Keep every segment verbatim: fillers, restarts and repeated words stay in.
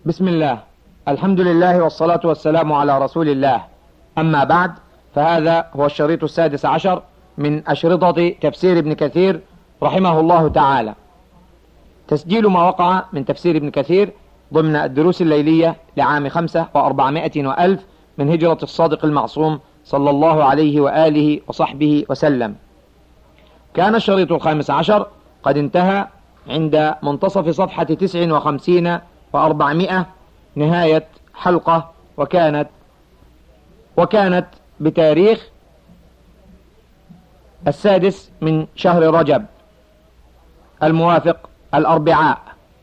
بسم الله، الحمد لله والصلاة والسلام على رسول الله. أما بعد، فهذا هو الشريط السادس عشر من أشرطة تفسير ابن كثير رحمه الله تعالى، تسجيل ما وقع من تفسير ابن كثير ضمن الدروس الليلية لعام خمسة وأربعمائة وألف من هجرة الصادق المعصوم صلى الله عليه وآله وصحبه وسلم. كان الشريط الخامس عشر قد انتهى عند منتصف صفحة تسع وخمسين وأربعمائة، نهاية حلقة، وكانت وكانت بتاريخ السادس من شهر رجب الموافق الأربعاء.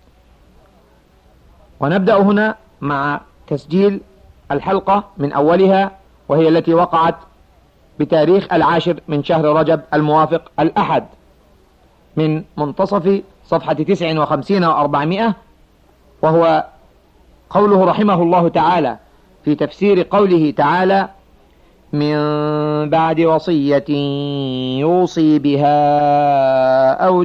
ونبدأ هنا مع تسجيل الحلقة من أولها، وهي التي وقعت بتاريخ العاشر من شهر رجب الموافق الأحد، من منتصف صفحة تسع وخمسين وأربعمائة، وهو قوله رحمه الله تعالى في تفسير قوله تعالى: من بعد وصية يوصي بها أو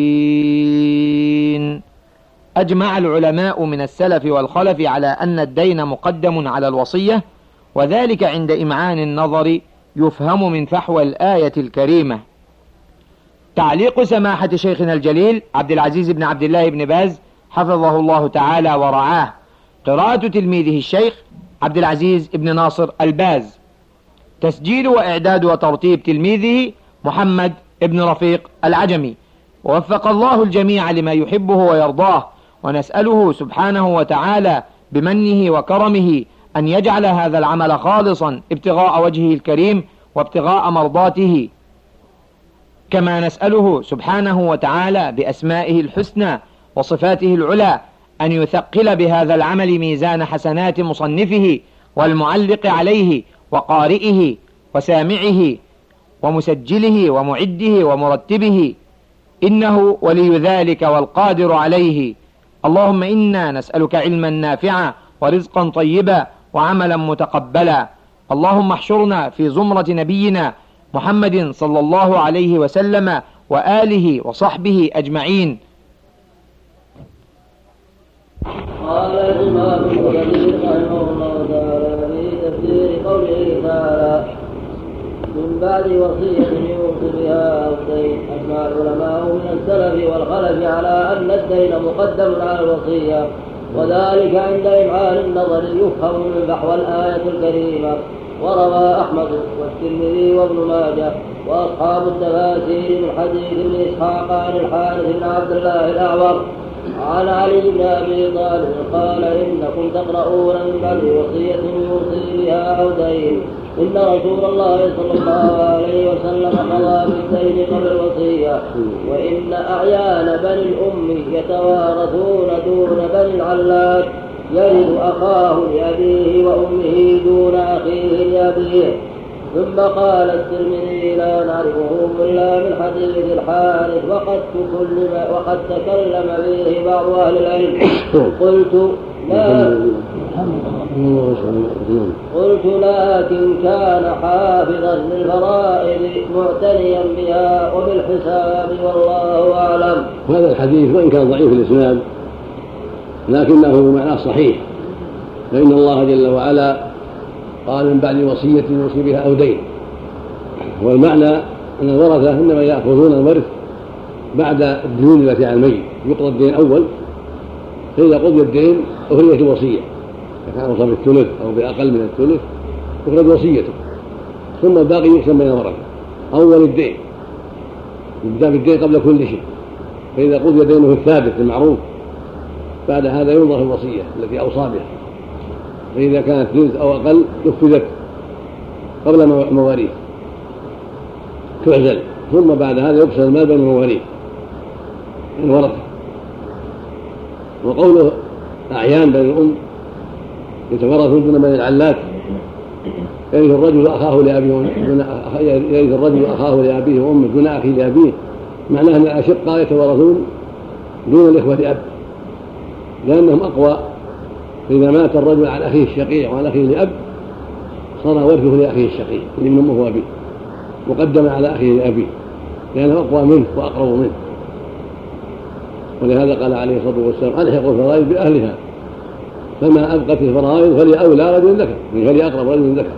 دين. أجمع العلماء من السلف والخلف على أن الدين مقدم على الوصية، وذلك عند إمعان النظر يفهم من فحوى الآية الكريمة. تعليق سماحة شيخنا الجليل عبد العزيز بن عبد الله بن باز حفظه الله تعالى ورعاه، قراءة تلميذه الشيخ عبد العزيز بن ناصر الباز، تسجيل وإعداد وترتيب تلميذه محمد بن رفيق العجمي. ووفق الله الجميع لما يحبه ويرضاه، ونسأله سبحانه وتعالى بمنه وكرمه أن يجعل هذا العمل خالصا ابتغاء وجهه الكريم وابتغاء مرضاته، كما نسأله سبحانه وتعالى بأسمائه الحسنى وصفاته العلى أن يثقل بهذا العمل ميزان حسنات مصنفه والمعلق عليه وقارئه وسامعه ومسجله ومعده ومرتبه، إنه ولي ذلك والقادر عليه. اللهم إنا نسألك علما نافعا ورزقا طيبا وعملا متقبلا. اللهم احشرنا في زمرة نبينا محمد صلى الله عليه وسلم وآله وصحبه أجمعين. قال الإمام ابن كثير رحمه الله تعالى في تفسير قوله تعالى: من بعد وصية يوصي بها أو دين. أجمع العلماء من السلف والخلف على أن الدين مقدم على الوصية، وذلك عند إمعان النظر يفهم من بحوى الآية الكريمة. وروى أحمد والترمذي وابن ماجه وأصحاب التفاسير من حديث ابن إسحاق عن الحارث بن عبد الله الأعور عن علي بن أبي طالب قال: إنكم تقرؤون من بعد وصية يوصي بها أو دين. إن رسول الله صلى الله عليه وسلم قضى بالدين قبل الوصية، وإن أعيان بني الأم يتوارثون دون بني العلات، يرث أخاه لأبيه وأمه دون أخيه لأبيه. ثم قال الترمذي: لا نعرفه إلا من حديث الحارث، وقد تكلم وقد تكلم به بعض أهل العلم. قلت لا قلت لكن كان حافظا للفرائض معتنيا بها وبالحساب، والله أعلم. هذا الحديث وإن كان ضعيف الإسناد لكنه معناه صحيح، فإن الله جل وعلا قال: من بعد وصية يوصي بها أو دين. والمعنى أن الورثة إنما يأخذون الورث بعد الديون التي على الميت، يقضى الدين أول، فإذا قضي الدين أخرجت الوصية، إذا كان وصل بالثلث أو بأقل من الثلث أخرج وصيته، ثم الباقي يقسم بين الورثة. أول الدين يبدأ بالدين قبل كل شيء، فإذا قضي دينه الثابت المعروف بعد هذا ينظر الوصية التي أوصى بها، فإذا كانت ثلث أو أقل نفذت قبل مواريث تعزل، ثم بعد هذا يقسم المال بين المواريث الورثة. وقوله أعيان بين الأم يتورثون دون بني العلات، يرث الرجل أخاه لأبيه يرث الرجل أخاه لأبيه وأمه دون أخيه لأبيه، معناه أن الأشقاء يتورثون دون الإخوة لأب، لأنهم أقوى. فإذا مات الرجل عن أخيه الشقيق وعن أخيه لأب صار ورثه لأخيه الشقيق اللي من أمه وأبيه مقدم على أخيه لأبيه، لأنه أقوى منه وأقرب منه. ولهذا قال عليه الصلاة والسلام: ألحقوا الفرائض بأهلها، فما أبقت الفرائض فلأولى رجل ذكر، فلأقرب رجل ذكر.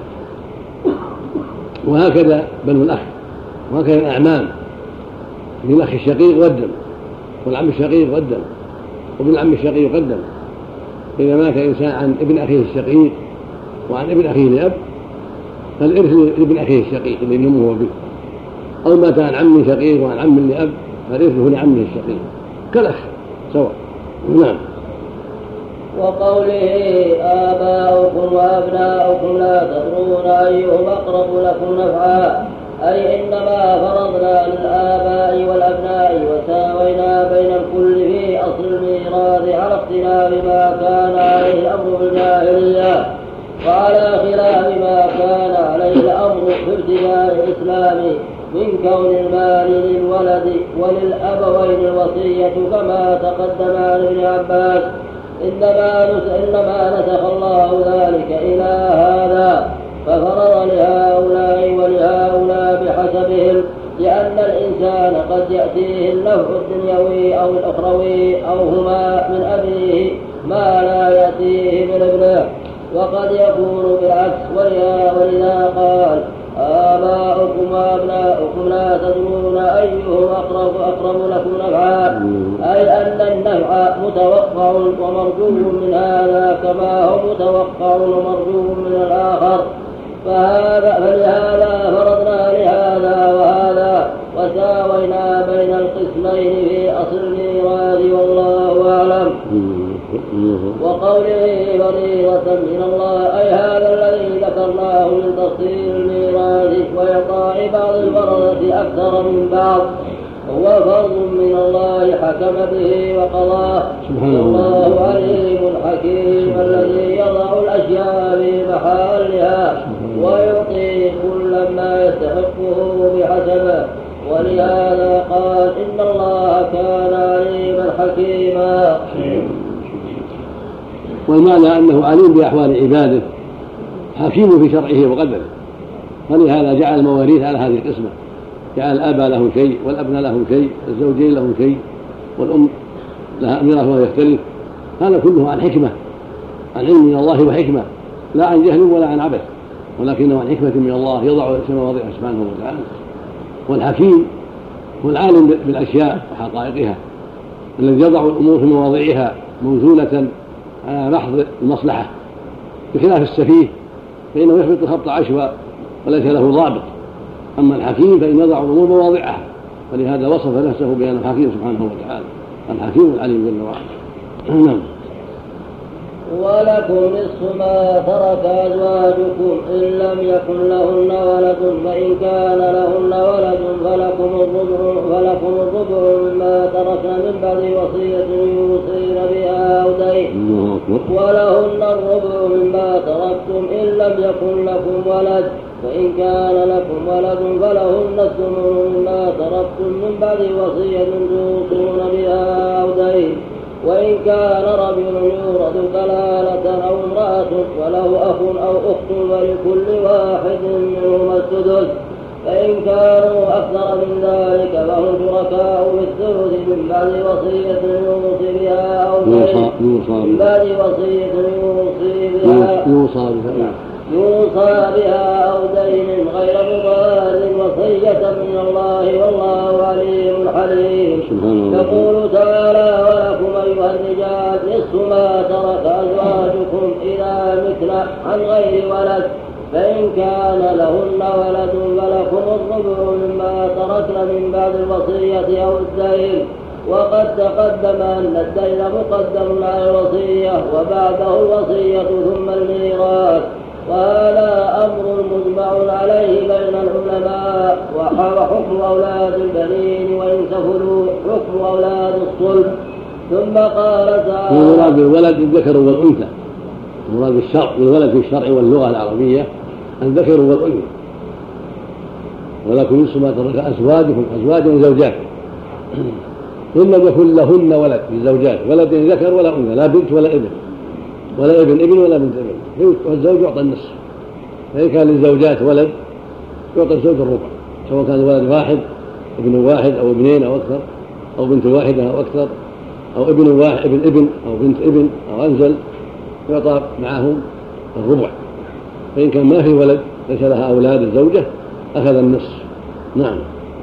وهكذا بنو الأخ، وهكذا الأعمام ابن الأخ الشقيق والدم، والعم الشقيق والدم، وابن العم الشقيق والدم. إذا مات إنسان عن ابن أخيه الشقيق وعن ابن أخيه لأب فالإرث لابن أخيه الشقيق اللي ينمه به، أو مات عن عم شقيق وعن عم لأب فالإرثه لعمه الشقيق كالأخ سواء. نعم. وقوله آباؤكم وأبناؤكم لا تدرون أيهم أقرب لكم نفعا، أي إنما فرضنا للآباء والأبناء وساوينا بين الكل في أصل الميراث على اختلاف ما كان عليه الأمر في الجاهلية، وعلى خلاف ما كان عليه الأمر في ابتداء الإسلام من كون المال للولد وللأبوين الوصية، كما تقدم عن ابن عباس. إنما إنما نسخ الله ذلك إلى هذا ففرض لهؤلاء ولهؤلاء بحسبهم، لأن الإنسان قد يأتيه النفع الدنيوي أو الأخروي أو هما من أبيه ما لا يأتيه من ابنه، وقد يكون بالعكس. ولذا قال آباؤكم وأبناؤكم لا تدرون أيهم أقرب أقرب لكم نفعا، أي أن النفع متوقع ومرجو من هذا كما هو متوقع ومرجو من الآخر، فهذا فلهذا فرضنا لهذا وهذا وساوينا بين القسمين في أصل الميراث، والله أعلم. وقوله فريضة من الله، أي هذا الذي ذكرناه من تفصيل الميراث وإعطاء بعض الورثة أكثر من بعض هو فرض من الله حكم به وقضاه. الله عليم حكيم الذي يضع الأشياء في محلها ويعطي كل ما يستحقه بحسبه، ولهذا قال إن الله كان عليما حكيما. والمعنى أنه عليم بأحوال عباده حكيم في شرعه وقدره، ولهذا جعل المواريث على هذه القسمة، جعل الآباء له شيء والأبناء له شيء والزوجين له شيء والأم لها ميراثها يختلف. هذا كله عن حكمة، عن علم من الله وحكمة، لا عن جهل ولا عن عبث، ولكنه عن حكمة من الله يضع في مواضعها سبحانه وتعالى. والحكيم هو العالم بالأشياء وحقائقها الذي يضع الأمور في مواضعها موزونة على محض المصلحة، بخلاف السفيه فإنه يخبط الخبط عشوى وليس له ضابط. أما الحكيم فإن يضع الأمور مواضعها، ولهذا وصف نفسه بأنه الحكيم سبحانه وتعالى، الحكيم العليم جل وعلا. نعم. ولكم نصف ما ترك أزواجكم إن لم يكن لهن ولد، فإن كان لهن ولد فلكم الربع فلكم الربع مما ترك من بعد وصية يوصين بها أو دين، ولهن الربع مما تركتم إن لم يكن لكم ولد، فإن كان لكم ولد فلهن الثمن مما تركتم من بعد وصية توصون بها أو دين. وإن كان رجل يورث كلالة أو امرأة وله أخ أو أخت ولكل واحد منهما السدس، فإن كانوا أكثر من ذلك فهم شركاء في الثلث من بعد وصية يوصي بها أو دين، من بعد وصية يوصي بها يوصى بها أو دين غير مضار، وصية من الله والله عليم حليم. يقول تعالى ولكم أيها الرجال نصف ما ترك أزواجكم إذا متن عن غير ولد، فإن كان لهن ولد فلكم الربع مما تركن من بعد الوصية أو الدين. وقد تقدم أن الدين مقدم على الوصية وبعده الوصية ثم الميراث، وهذا أمر مجمع عليه بين العلماء. وحكم أولاد البنين وإن سفلوا حكم أولاد الصلب. ثم قال تعالى المراد بالولد الذكر والأنثى، المراد بالشرع بالولد في الشرع واللغة العربية الذكر والأنثى. ولكم نصف ما ترك أزواجكم، أزواج زوجات إن لم يكن لهن ولد للزوجات، ولد ذكر ولا أنثى، لا بنت ولا ابن ولا ابن ابن ولا بنت ابن، والزوج يعطى النصف. فإن كان للزوجات ولد يعطى الزوج الربع، سواء كان ولد واحد ابن واحد أو ابنين أو أكثر، أو بنت واحدة أو أكثر، أو ابن واحد ابن ابن أو بنت ابن أو أنزل، يعطى معهم الربع، فإن كان ما في ولد ليس لها أولاد الزوجة أخذ النصف. نعم.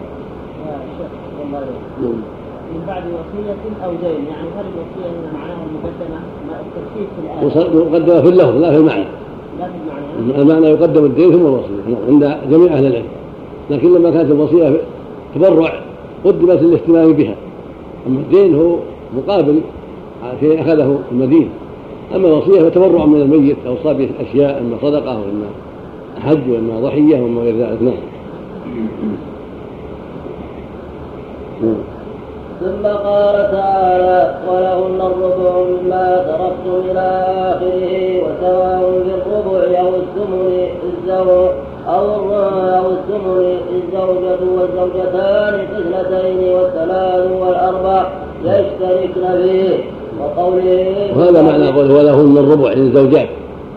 من بعد وصية أو دين، يعني هل الوصية هنا معناها المقدمة الترتيب في الآية؟ مقدمة في اللفظ لا في المعنى. لا في المعنى. المعنى يقدم الدين ثم الوصية عند جميع أهل العلم، لكن لما كانت الوصية تبرع قدمت الاهتمام بها، أما الدين هو مقابل شيء أخذه المدين، أما الوصية فتبرع من الميت أو صاب أشياء، إما صدقة وإما حج وإما ضحية وإما غير ذلك. نعم. ثم قال تعالى: ولهن الربع مما تركتم إلى آخره، وسواء في الربع أو الثمن الزوج أو أو الثمن الزوجة والزوجتان اثنتين والثلاث والأربع يشتركن فيه. وقوله وهذا معنى قوله ولهن الربع للزوجات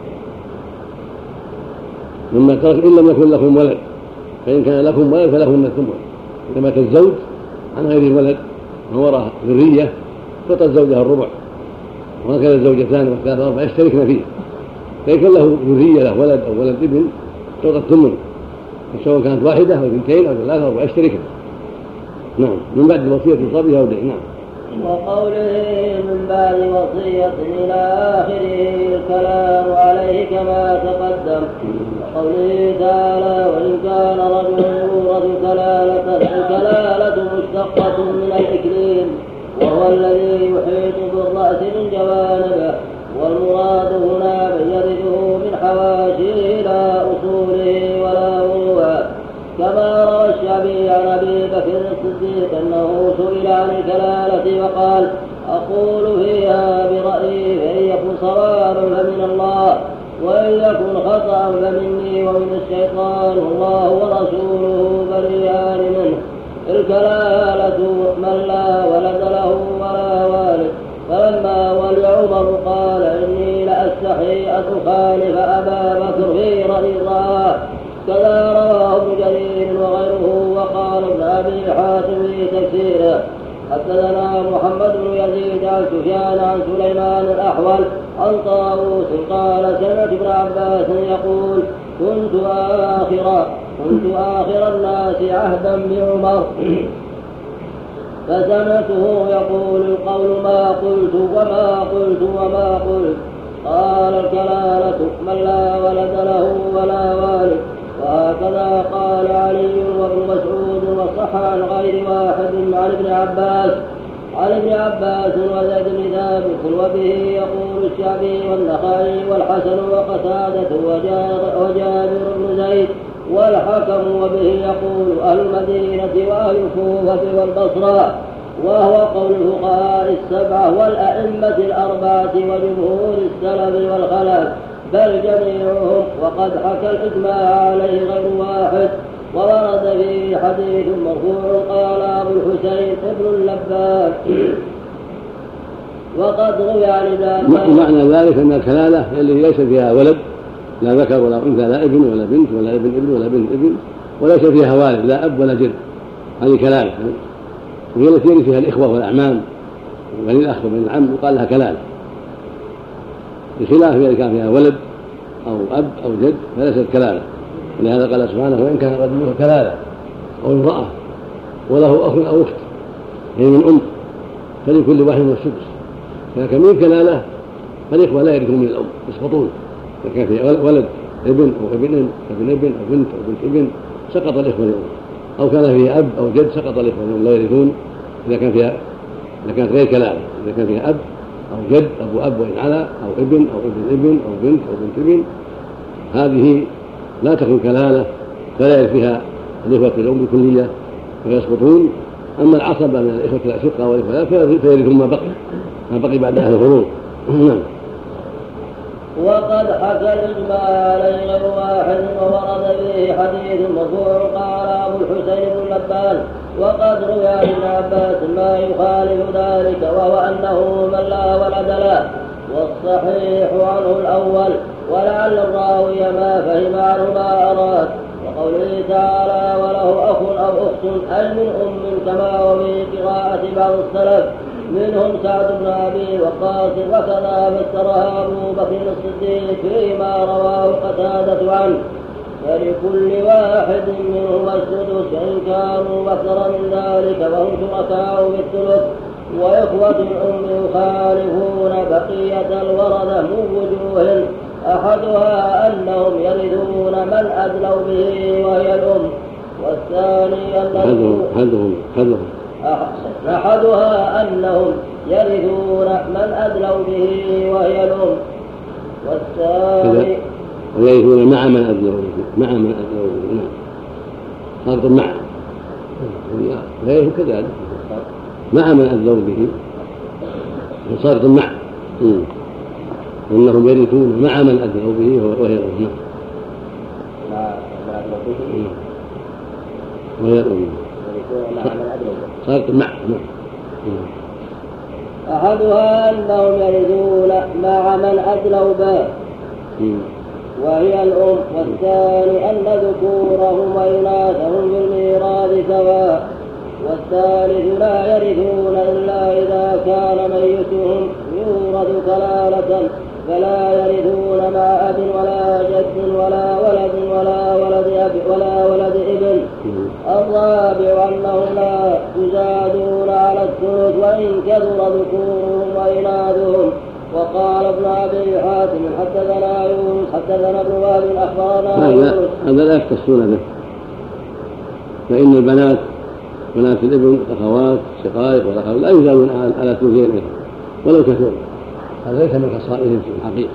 مما ترك إن لم يكن لكم ولد، فإن كان لكم ولد فلهن الثمن. إذا مات الزوج عن غير ولد ووراء ذرية تعطى الزوجة الربع، وهكذا الزوجتان والثلاث والأربع يشتركن فيه. فإن كان له ذرية له ولد أو ولد ابن تعطى الثمن، سواء كانت واحدة أو اثنتين أو ثلاثة أو أربعة يشتركن. نعم. من بعد الوصية لصبيها أو دين. نعم. وقوله من بعد وصية إلى آخره الكلام عليه كما تقدم. وقوله تعالى: وإن كان رجل يورث كلالة، الكلالة مشتقة من الإكليل وهو الذي يحيط بالرأس من جوانبه، والمراد هنا من يرثه من حواشيه لا أصوله ولا فروعه، كما روى الشعبي عن أبي بكر الصديق أنه سئل عن الكلالة وقال: أقول فيها برأيي، فإن يكن صوابا فمن الله، وإن يكن خطأ فمني ومن الشيطان، والله ورسوله بريئان منه. الكلالة من لا ولد له ولا والد، فلما ولي عمر قال: إني لأستحي أن أخالف أبا بكر في رضاه. كذا رواه ابن جرير وغيره. وقال ابن أبي حاتم في تفسيره: حدثنا محمد بن يزيد عن سفيان عن سليمان الأحول عن طاووس قال: سمعت ابن عباس يقول: كنت آخر كنت آخر الناس عهدا بعمر، فسمعته يقول: القول ما قلت وما قلت وما قلت. قال: الكلالة من لا ولد له ولا والد. وهكذا قال علي وابن مسعود، وصح عن غير واحد عن ابن عباس عن ابن عباس وزيد بن ثابت. وبه يقول الشعبي والنخعي والحسن وقتادة وجابر بن زيد والحكم. وبه يقول أهل المدينة وأهل الكوفة والبصرة، وهو قول الفقهاء السبعة والأئمة الأربعة وجمهور السلف والخلف، بل جميعهم. وقد حكى الإجماع عليه غير واحد. ورد فيه حديث مرفوع قال أبو الحسين ابن اللبان. وقد روي عن ابن معنى ذلك أن الكلالة اللي ليس فيها ولد لا ذكر ولا أنثى، لا ابن ولا بنت ولا ابن ابن ولا بنت ابن، وليس فيها والد لا أب ولا جد، هذه كلالة. وهي التي يرث فيها الإخوة والأعمام وبني الأخ وبني العم يقال لها كلالة، بخلاف إذا كان فيها ولد أو أب أو جد فليست كلالة. ولهذا قال سبحانه: وإن كان رجل كلالة أو امرأة وله أخ أو أخت هي من أم فلكل واحد من السدس. فكان من كلالة فالإخوة لا يرثون من الأم يسقطون. إذا كان فيها ولد ابن أو ابن ابن ابن أو بنت أو بنت ابن سقط الإخوة الأم، أو كان فيها أب أو جد سقط الإخوة الأم لا يرثون إذا كان فيها إذا كانت غير كلالة. إذا كان فيها أب أو جد أبو أب وإن على أو ابن أو ابن ابن أو بنت أو بنت ابن هذه لا تكون كلالة، فلا يرث فيها الإخوة الأم بكلية فيسقطون. أما العصبة من الإخوة الأشقة والإخوة فيرثون ما بقي ما بقي بعد أهل الفروض. وقد حكى الإجماع عليه غير واحد. وورد به حديث مرفوع قال أبو الحسين بن اللبان: وقد روي عن ابن عباس ما يخالف ذلك، وهو أنه من لا ولد له، والصحيح عنه الأول، ولعل الراوي ما فهم عنه ما أراد. وقوله تعالى: وله أخ أو أخت أي من أم، كما وفي قراءة بعض السلف منهم سعد بن أبي وقاص، وكذا فسرها أبو بكر الصديق فيما رواه قتادة عنه: فلكل واحد منهما السدس إن كانوا أكثر من ذلك وهم شركاء بالثلث. وإخوة الأم يخالفون بقية الورثة من وجوه: أحدها أنهم يرثون من أدلوا به وهي الأم، والثاني أنهم أحدها أنهم يرثون من أدلوا به وهي الأم، والثاني ويرثون مع من أدلوا به مع من أدلوا به نعم صارت مع غيره كذلك مع من أدلوا به صارت مع أنهم يرثون مع من أدلوا به وهي الأم وهي الأم صارت مع أحدها أنهم يرثون مع من أدلوا به وهي الأم، والثاني أن ذكورهم وإناثهم بالميراث سواء، والثالث لا يرثون إلا إذا كان ميتهم يورث كلالة فلا يرثون مع أب ولا جد ولا ولد ولا ولد أب ولا ولد ابن. الرابع أنهم لا يزادون على الثلث وإن كثر ذكورهم وإناثهم. وقال ابن أبي حاتم حدثنا يونس حدثنا ابن وهب أخبرنا يونس. هذا لا يختصون به، فإن البنات بنات الابن أخوات شقائق والأخوات لا يزادون على ثلثين ولو كثروا، هذا ليس من خصائصهم في الحقيقة.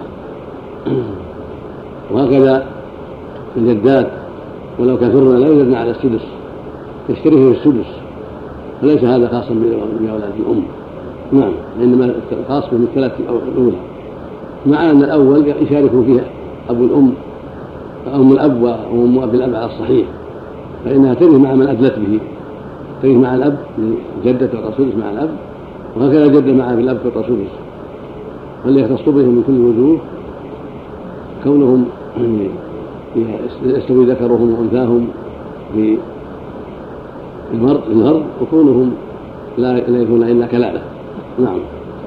وهكذا الجدات ولو كثرنا لا يزادن على السدس، يشتركون في السدس، فليس هذا خاصا بأولاد الأم نعم، إنما خاص بالثلاث الأولى، مع أن الأول يشاركوا فيها أبو الأم أم الأب وأم أبي الأب على الصحيح، فإنها ترث مع من أدلت به، ترث مع الأب جدة الرسول مع الأب، وهكذا جدة مع أبي الأب الرسول، فاللي يختص بهم من كل وجوه كونهم يستوي ذكرهم وأنثاهم في المرء، وكونهم لا يكون إلا كلالة نعم.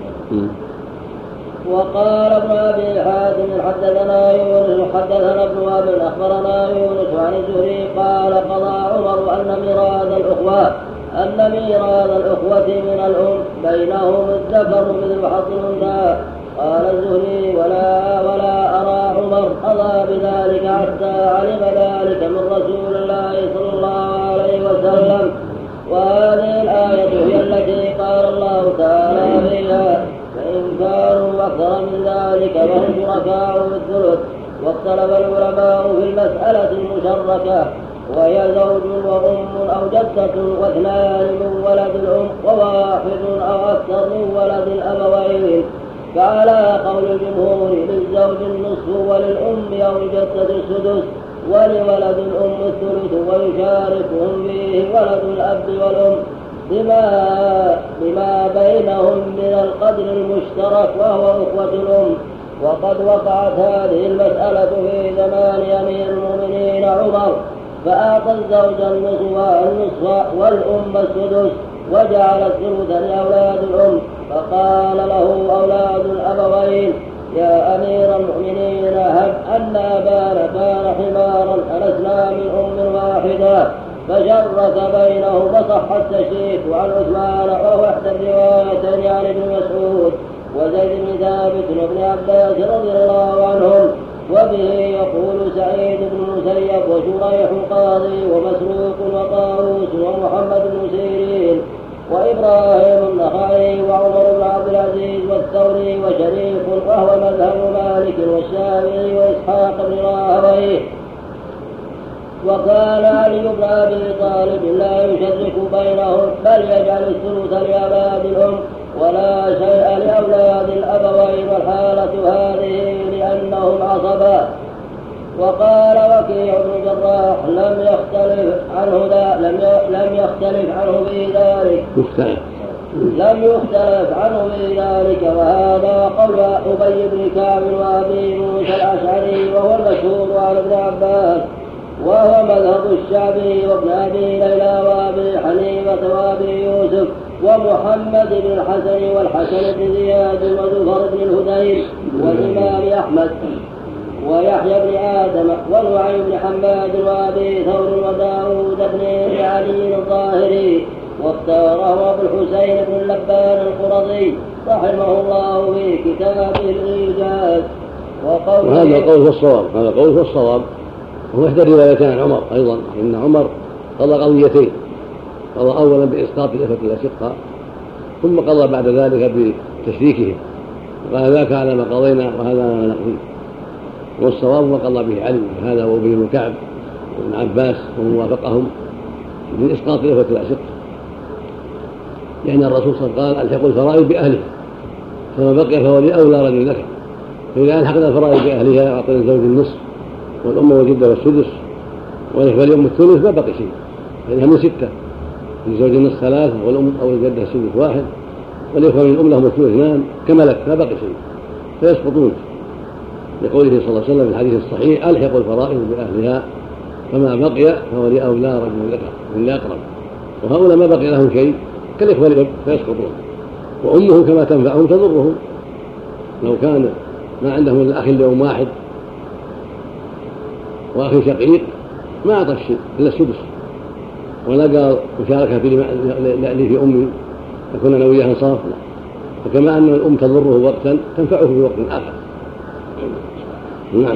وقال ابن أبي حاتم حدثنا يونس حدثنا ابن وهب أخبرنا يونس عن الزهري قال قضى عمر أن ميراث الأخوة أن ميراث الأخوة من الأم بينهم الذكر مثل حظ الأنثى. قال الزهري ولا ولا أرى عمر قضى بذلك حتى علم ذلك من رسول الله صلى الله عليه وسلم. وهذه الآية هي التي قال الله تعالى فيها: فإن كانوا أكثر من ذلك فهم شركاء بالثلث. واختلف العلماء في المسألة المشركة، وهي زوج وأم أو جدة واثنان من ولد الأم وواحد أو أكثر من ولد الأبوين. فعلى قول الجمهور للزوج النصف وللأم أو الجدة السدس ولولد الأم الثلث، ويشاركهم فيه ولد الأب والأم بما, بما بينهم من القدر المشترك وهو أخوة الأم. وقد وقعت هذه المسألة في زمان أمير المؤمنين عمر، فأعطى الزوج النصف والأم السدس وجعل الثلث لأولاد الأم، فقال له أولاد الأبوين: يا أمير المؤمنين هب أن أبانا كان حمارا ألسنا من أم واحدة، فشرك بينه فصح التشريك عن عثمان وهو إحدى الروايتين عن ابن مسعود وزيد بن ثابت وابن عباس رضي الله عنهم. وبه يقول سعيد بن المسيب وشريح القاضي ومسروق وطاووس ومحمد بن سيرين وإبراهيم النخعي وعمر بن عبد العزيز والثوري وشريف، وهو مذهب مالك والشافعي وإسحاق بن راهويه. وكان علي بن أبي طالب لا يشرك بينهم، بل يجعل الثلث لأولاد الأم ولا شيء لأولاد الأبوين، والحالة هذه لأنهم عصبا. وقال وكيع بن جراح لم يختلف عنه لم لم يختلف عنه في ذلك لم يختلف عنه في ذلك وهذا قول أبي بن كعب وأبي موسى الأشعري وهو المشهور عن ابن عباس، وهو مذهب الشعبي وابن أبي ليلى وأبي حنيفة وأبي يوسف. ومحمد بن الحسن والحسن بن زياد وزفر بن الهذيل والإمام أحمد ويحيى بن آدم ونعيم بن حماد وأبي ثور وداود بن علي الظاهري، واختاره أبو الحسين بن اللبان القرظي رحمه الله في كتابه الإيجاز. وهذا القول في الصواب، هذا القول في الصواب، وهو إحدى الروايتين عن عمر أيضا، إن عمر قضى قضيتين، قضى أولا بإسقاط الإخوة الأشقاء، ثم قضى بعد ذلك بتشريكهم، وقال ذاك على ما قضينا وهذا ما نقضي. والصواب ما قضى به علي، هذا وابن بن كعب وابن عباس ومن وافقهم من إسقاط الإخوة الأشقاء، يعني الرسول صلى الله عليه وسلم قال الحقوا الفرائض بأهلها، فما بقي فهو لأولى رجل ذكر، فإذا ألحقنا الفرائض بأهلها أعطينا الزوج النصف والأم والجدة والسدس والإخوة الأم الثلث، ما بقي شيء، فإنها من ستة، الزوج النصف ثلاثة والأم أو الجدة السدس واحد والإخوة من الأم لهم الثلث اثنان كملت، ما بقي شيء فيسقطون، لقوله صلى الله عليه وسلم في الحديث الصحيح ألحقوا الفرائض بأهلها فما بقي فهو لأولى رجل ذكر من أقرب. وهؤلاء ما بقي لهم شيء كالإخوة الأب فيسقطون، وأمهم كما تنفعهم تضرهم، لو كان ما عندهم إلا أخ لأم واحد وأخي شقيق ما أعطى الشيء إلا السدس، ولا قال مشاركة في لي في أمي أكون أنا وياها صاف، لا، فكما أن الأم تضره وقتا تنفعه في وقت آخر. نعم.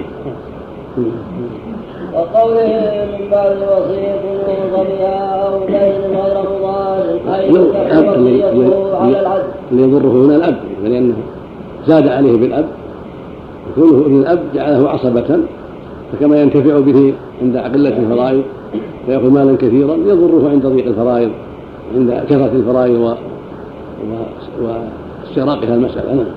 وقوله من بعد وصية يوصى بها أو دين غير مضار أي وصيته على العدل. اللي يضره هنا الأب، لأنه زاد عليه بالأب، يكونه ابن الأب جعله عصبة، فكما ينتفع به عند قلة الفرائض ويأخذ مالا كثيرا يضره عند ضيق الفرائض، عند كثرة الفرائض و... و... واستراقها المسألة. نعم.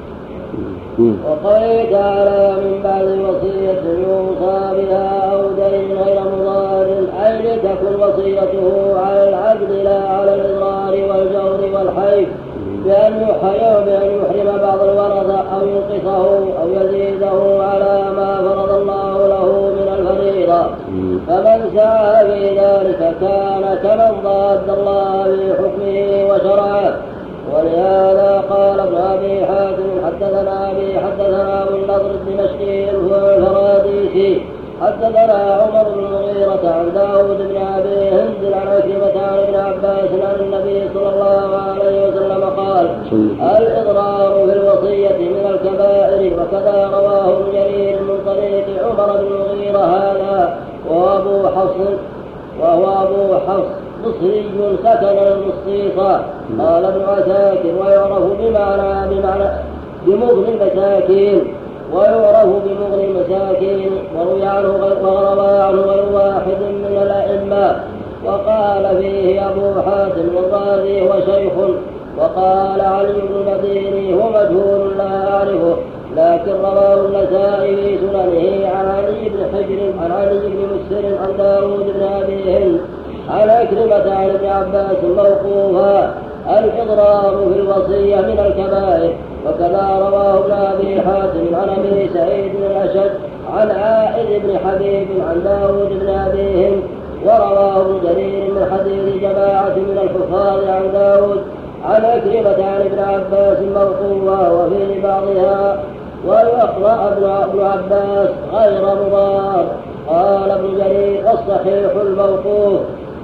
وقوله تعالى من بعد وصية يوصى بها أو دين غير مضار أي لتكن وصيته على العدل لا على الإضرار والجور والحيف، بأن يحرم بأن يحرم بعض الورثة أو ينقصه أو يزيده على ما فرض الله له من الفريضة، فمن سعى في ذلك كان كمن ضاد الله في حكمه وشرعه. ولهذا قال ابن أبي حاتم حدثنا أبي حدثنا أبو النضر الدمشقي الفراديسي حدثنا عمر بن المغيرة عن داود بن أبي هند عن عكرمة عن ابن عباس عن النبي صلى الله عليه وسلم قال الإضرار في الوصية من الكبائر، وكذا رواه ابن جرير من طريق عمر بن المغيرة هذا وأبو حفص وهو أبو حفص مصري سكن المصيصة. قال ابن عساكر ويعرف بمعنى بمعنى بمغني المساكين ويعرف بمغني المساكين، وروي عنه وروى عنه غير واحد من الأئمة. وقال فيه أبو حاتم الرازي هو شيخ، وقال علي بن المديني هو مجهول لا أعرفه، لكن رواه النسائي في سننه عن علي بن حجر عن علي بن مسر عن داود بن أبي هند عن عكرمة عن ابن عباس موقوفا الإضرار في الوصية من الكبائر. وكذا رواه ابن أبي حاتم عن أبي سعيد الأشد عن عائذ بن حبيب عن داود بن أبي هند، ورواه ابن جرير من حديث جماعة من الحفاظ عن داود عن عكرمة عن ابن عباس موقوفا وفي بعضها ويقرأ ابن عباس غير مضار. قال ابن جرير والصحيح الموقوف.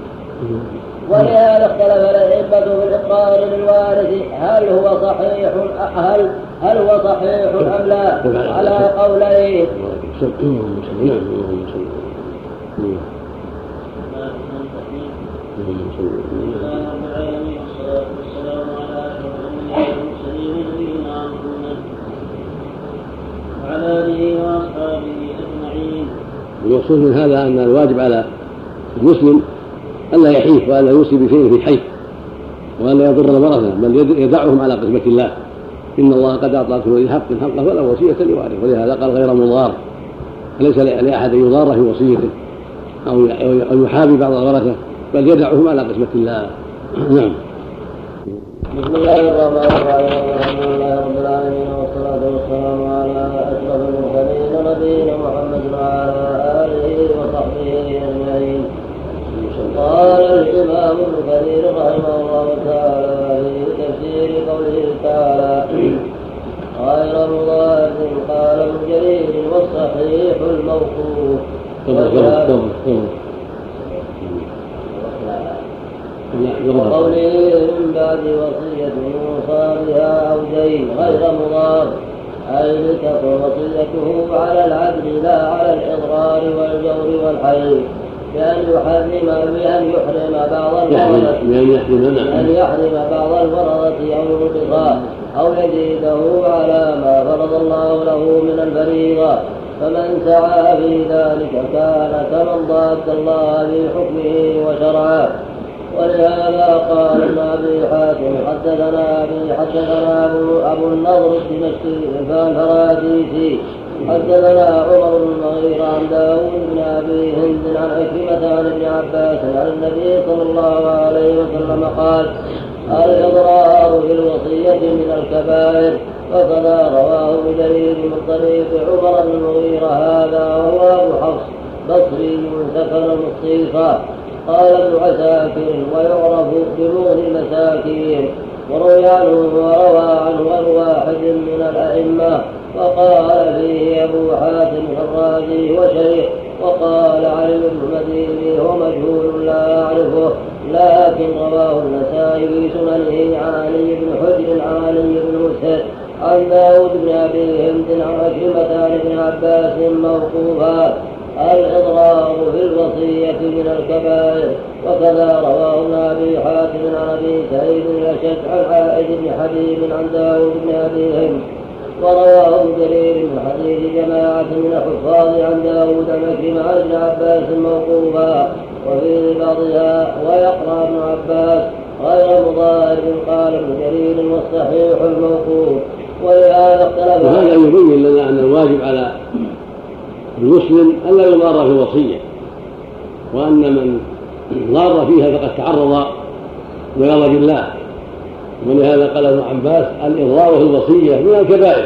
ولهذا اختلف الأئمة في الإقرار للوارث هل هو صحيح هل هل هو صحيح أم لا على قولين. وعلى آله وأصحابه أجمعين. المقصود من هذا أن الواجب على المسلم ألا يحيف وألا يوصي بشيء في حيف وألا يضر الورثة، بل يدعهم على قسمة الله. إن الله قد أعطى كل ذي حق حقه فلا وصية لوارث، ولهذا قال غير مضار، فليس لأحد يضار في وصيته أو يحابي بعض الورثة، بل يدعهم على قسمة الله. نعم. بسم الله الرحمن الرحيم، الحمد لله رب العالمين، والصلاة والسلام على أشرف المرسلين نبينا محمد وعلى آله وصحبه أجمعين. قال الإمام ابن كثير رحمه الله تعالى موقوف. وقوله من بعد وصية يوصى بها أو دين غير مضار، أي لتكن وصيته على العدل لا على الإضرار والجور والحيل، بأن يحرم بأن يحرم بعض الورثة بأن يحرم بعض الورثة أو ينقصه أو يزيده على ما فرض الله له من الفريضة، فمن سعى في ذلك كان كمن ضاد الله بحكمه وشرعه. ولهذا قال ابن أبي حاتم حدثنا أبي حدثنا أبو, أبو النضر الدمشقي الفراديسي حدثنا عمر بن المغيرة عن داود بن أبي هند عن عكرمة عن ابن عباس عن النبي صلى الله عليه وسلم قال: الإضرار في الوصية من الكبائر. وكذا رواه بدليل من طريق عمر بن المغيرة هذا وهو أبو حفص بصري سكن مصيصا. قال ابن عساكر: ويعرف بلغة المساكين. وروي عنه وروى عنه عن واحد من الأئمة، وقال فيه أبو حاتم الرازي وشيخ، وقال علي بن مديني هو مجهول لا أعرفه، لكن رواه النسائي في سننه عن علي بن حجر عن علي بن مسهر عن داود بن أبي هند عن عكرمة عن ابن عباس موقوفا: الإضرار في الوصية من الكبائر. وكذا رواه ابن أبي حاتم عن أبي سعيد الأشج عن عائد بن حبيب عن داود بن أبي هند، ورواه جرير من حديث جماعة من الحفاظ عن داود عن عكرمة عن ابن عباس موقوفا، وفي بعضها ويقرأ ابن عباس غير مضارب. قال ابن جرير والصحيح الموقوف. ولهذا اختلف. وهذا يبين لنا أن الواجب على المسلم ألا يضار في الوصية، وأن من ضار فيها فقد تعرض لغضب الله. ولهذا قال ابن عباس: الإضرار في الوصية من الكبائر.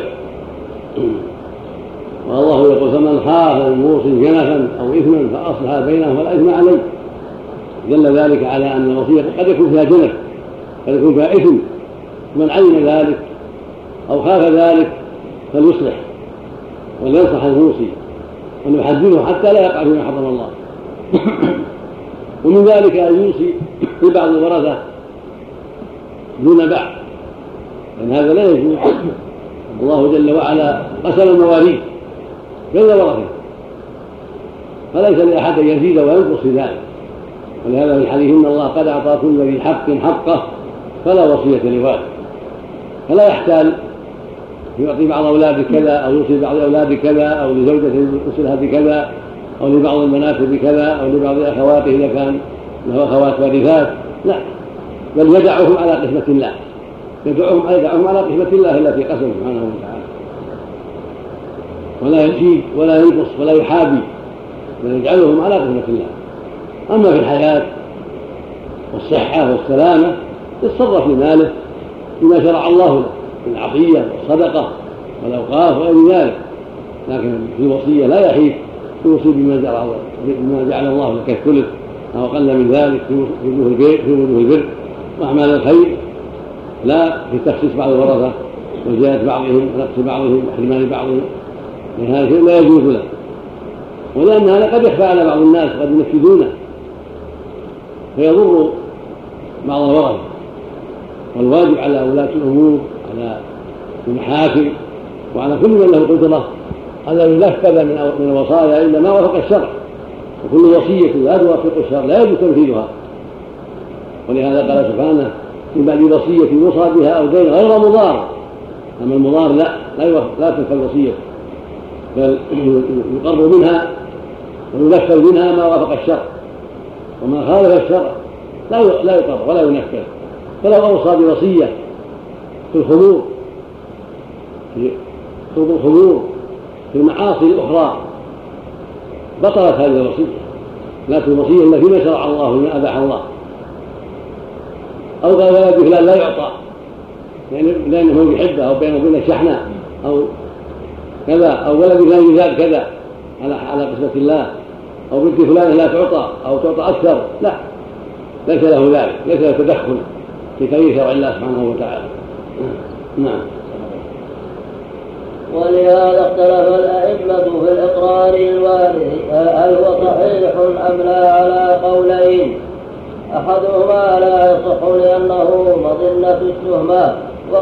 والله يقول: فمن خاف من موص جنفا أو إثما فأصلح بينهم فلا إثم عليه. دل ذلك على أن الوصية قد يكون فيها جنف، قد يكون فيها إثم، من علم ذلك أو خاف ذلك فليصلح ولينصح الموصي ونحذره حتى لا يقع فيما حرم الله. ومن ذلك أن يوصي في بعض الورثة دون بعض، لأن هذا لا يجوز. الله جل وعلا قسم المواريث بين ورثه، فليس لأحد أن يزيد وينقص في ذلك. ولهذا في الحديث: إن الله قد أعطى كل ذي حق حقه فلا وصية لوارث. فلا يحتال يعطي بعض أولاده كذا، أو يوصي بعض أولاده كذا، أو لزوجته يوصلها بكذا، أو لبعض البنات بكذا، أو لبعض أخواته إذا كان له أخوات وارثات. لا، بل يدعهم على قسمة الله، يدعهم يدعهم على قسمة الله التي قسم سبحانه وتعالى، ولا يزيد ولا ينقص ولا يحابي، بل يجعلهم على قسمة الله. أما في الحياة والصحة والسلامة يتصرف في ماله بما شرع الله له من العطية والصدقة والأوقاف وغير ذلك، لكن في الوصية لا يحيف يوصي بما جعل الله لك الثلث أو أقل من ذلك في وجوه البر وأعمال الخير، لا في تخصيص بعض الورثة وزيادة بعضهم ونقص بعضهم وحرمان بعضهم، لهذا شيء لا يجوز له. ولأن هذا قد يخفى على بعض الناس قد ينفذونه فيضر بعض الورثة. والواجب على ولاة الأمور على المحاكم وعلى كل من له قدرة أن ينفذ من الوصايا إلا ما وافق الشرع، وكل وصية لا توافق الشرع لا يجوز تنفيذها. ولهذا قال سبحانه: من بعد وصية يوصى بها أو دين غير مضار. أما المضار لا لا تنفذ الوصية، بل يقر منها وينفذ منها ما وافق الشرع، وما خالف الشرع لا يقر ولا ينفذ. فلو أوصى بوصية في الخمور في شرب الخمور في المعاصي الأخرى بطلت هذه الوصية، لكن الوصية إلا فيما شرع الله وما أباح الله. أو قال ولد فلان لا يعطى لأنه يحبه أو بينه وبين شحنة أو كذا، أو ولد فلان يزاد كذا على على قسمة الله، أو بنت فلان لا تعطى أو تعطى أكثر، لا، ليس له ذلك، ليس له تدخل في تغيير شرع الله سبحانه وتعالى. نعم. ولهذا اختلف الأئمة في الإقرار الواجب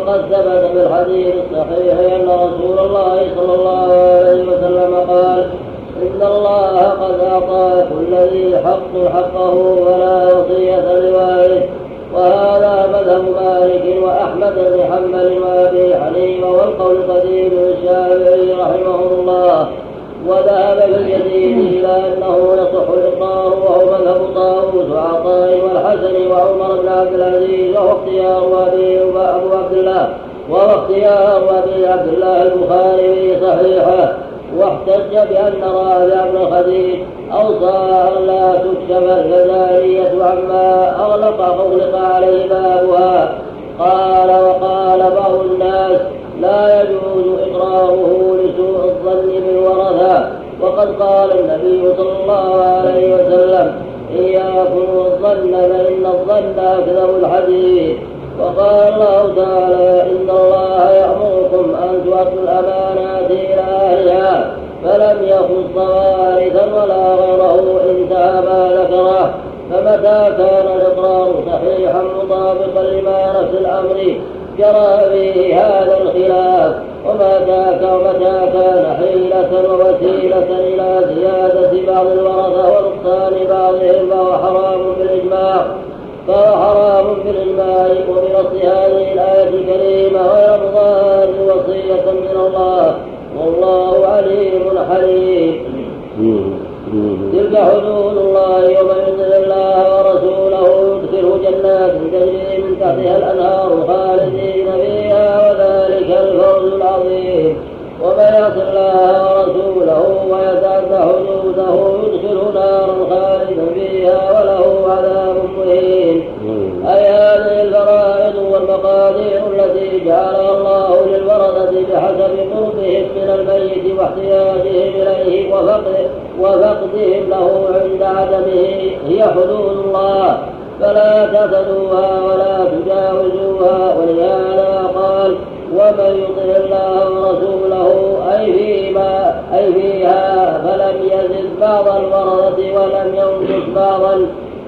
وقد ثبت في الحديث الصحيح أن رسول الله صلى الله عليه وسلم قال إن الله قد أعطى كل ذي حق حقه ولا وصية لوارث. وهذا مذهب مالك وأحمد بن حنبل وأبي حنيفة والقول قديم الشافعي رحمه الله. وذهب في الجديد إلى أنه يصح الإقرار وهو مذهب طاووس وعطاء والحسن وعمر بن عبد العزيز وهو اختيار أبي أبو عبد الله وهو اختيار أبي عبد الله البخاري في صحيحه. واحتج بأن رافع بن خديج أوصى أن لا تكشف الجزائية عما أغلق أغلق عليه بابها. قال وقال بعض الناس لا يجوز إقراره لسوء الظن بالورثة، وقد قال النبي صلى الله عليه وسلم إياكم الظن فإن الظن أكذب الحديث. وقال الله تعالى إن الله يأمركم أن تؤدوا الأمانات إلى أهلها، فلم يخص وارثا ولا غيره انتهى ما ذكره. فمتى كان الإقرار صحيحا مطابقا لما نفس الأمر جرى به هذا الخلاف، ومتى ومتى كان حيلة ووسيلة إلى زيادة بعض الورثة ونقصان بعضهم فهو حرام بالإجماع فهو حرام بالإجماع. وبنص هذه الآية الكريمة غير مضار وصية من الله والله عليم حليم. تلك حدود الله ومن يطع الله ورسوله يدخله جنات تجري من تحتها الأنهار خالدين فيها وذلك الفوز العظيم. ومن يعص الله ورسوله ويتعدى حدوده يدخله نارا خالدا فيها وله عذاب مهين. أي هذه الفرائض والمقادير التي جعلها الله للورثة بحسب قربهم من الميت واحتياجهم إليه وفقده وفقدهم له عند عدمه هي حدود الله، فلا تعتدوها ولا تجاوزوها. ولهذا قال ومن يطع الله ورسوله أي فيما أي فيها فلم يزد بعض الورثة ولم ينقص بعضا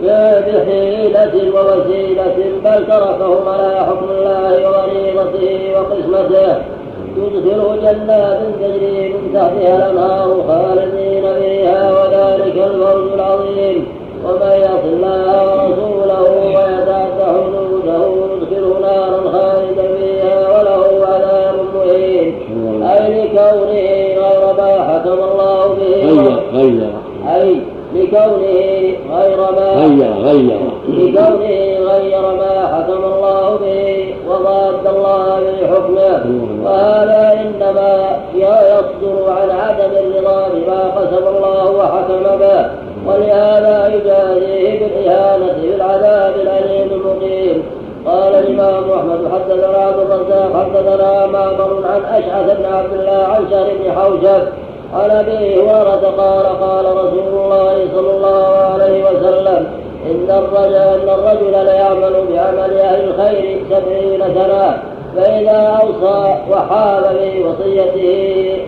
بحيلة ووسيلة بل تركهم على حكم الله وغريضته وقسمته يدخل جنات تجري من تحتها الأنهار خالدين فيها وذلك الفوز العظيم. ومن يعص الله ورسوله ويتعدى حدوده يدخله نارا خالدا فيها وله عذاب مهين. أي لكونه غير ما حكم الله به غير أي لكونه غير ما غير غير لكونه غير ما حكم الله به وضاد الله بحكمه. وهذا إنما يصدر عن عدم الرضا بما قسم الله وحكم به، ولهذا يجازيه بالإهانة بالعذاب الأليم المقيم. قال الإمام أحمد حدثنا عبد الرزاق حدثنا معمر عن أشعث بن عبد الله عن شهر بن حوشب عن أبي هريرة قال قال رسول الله صلى الله عليه وسلم إن الرجل إن الرجل ليعمل بعمل أهل الخير سبعين سنة، فإذا أوصى وحال في وصيته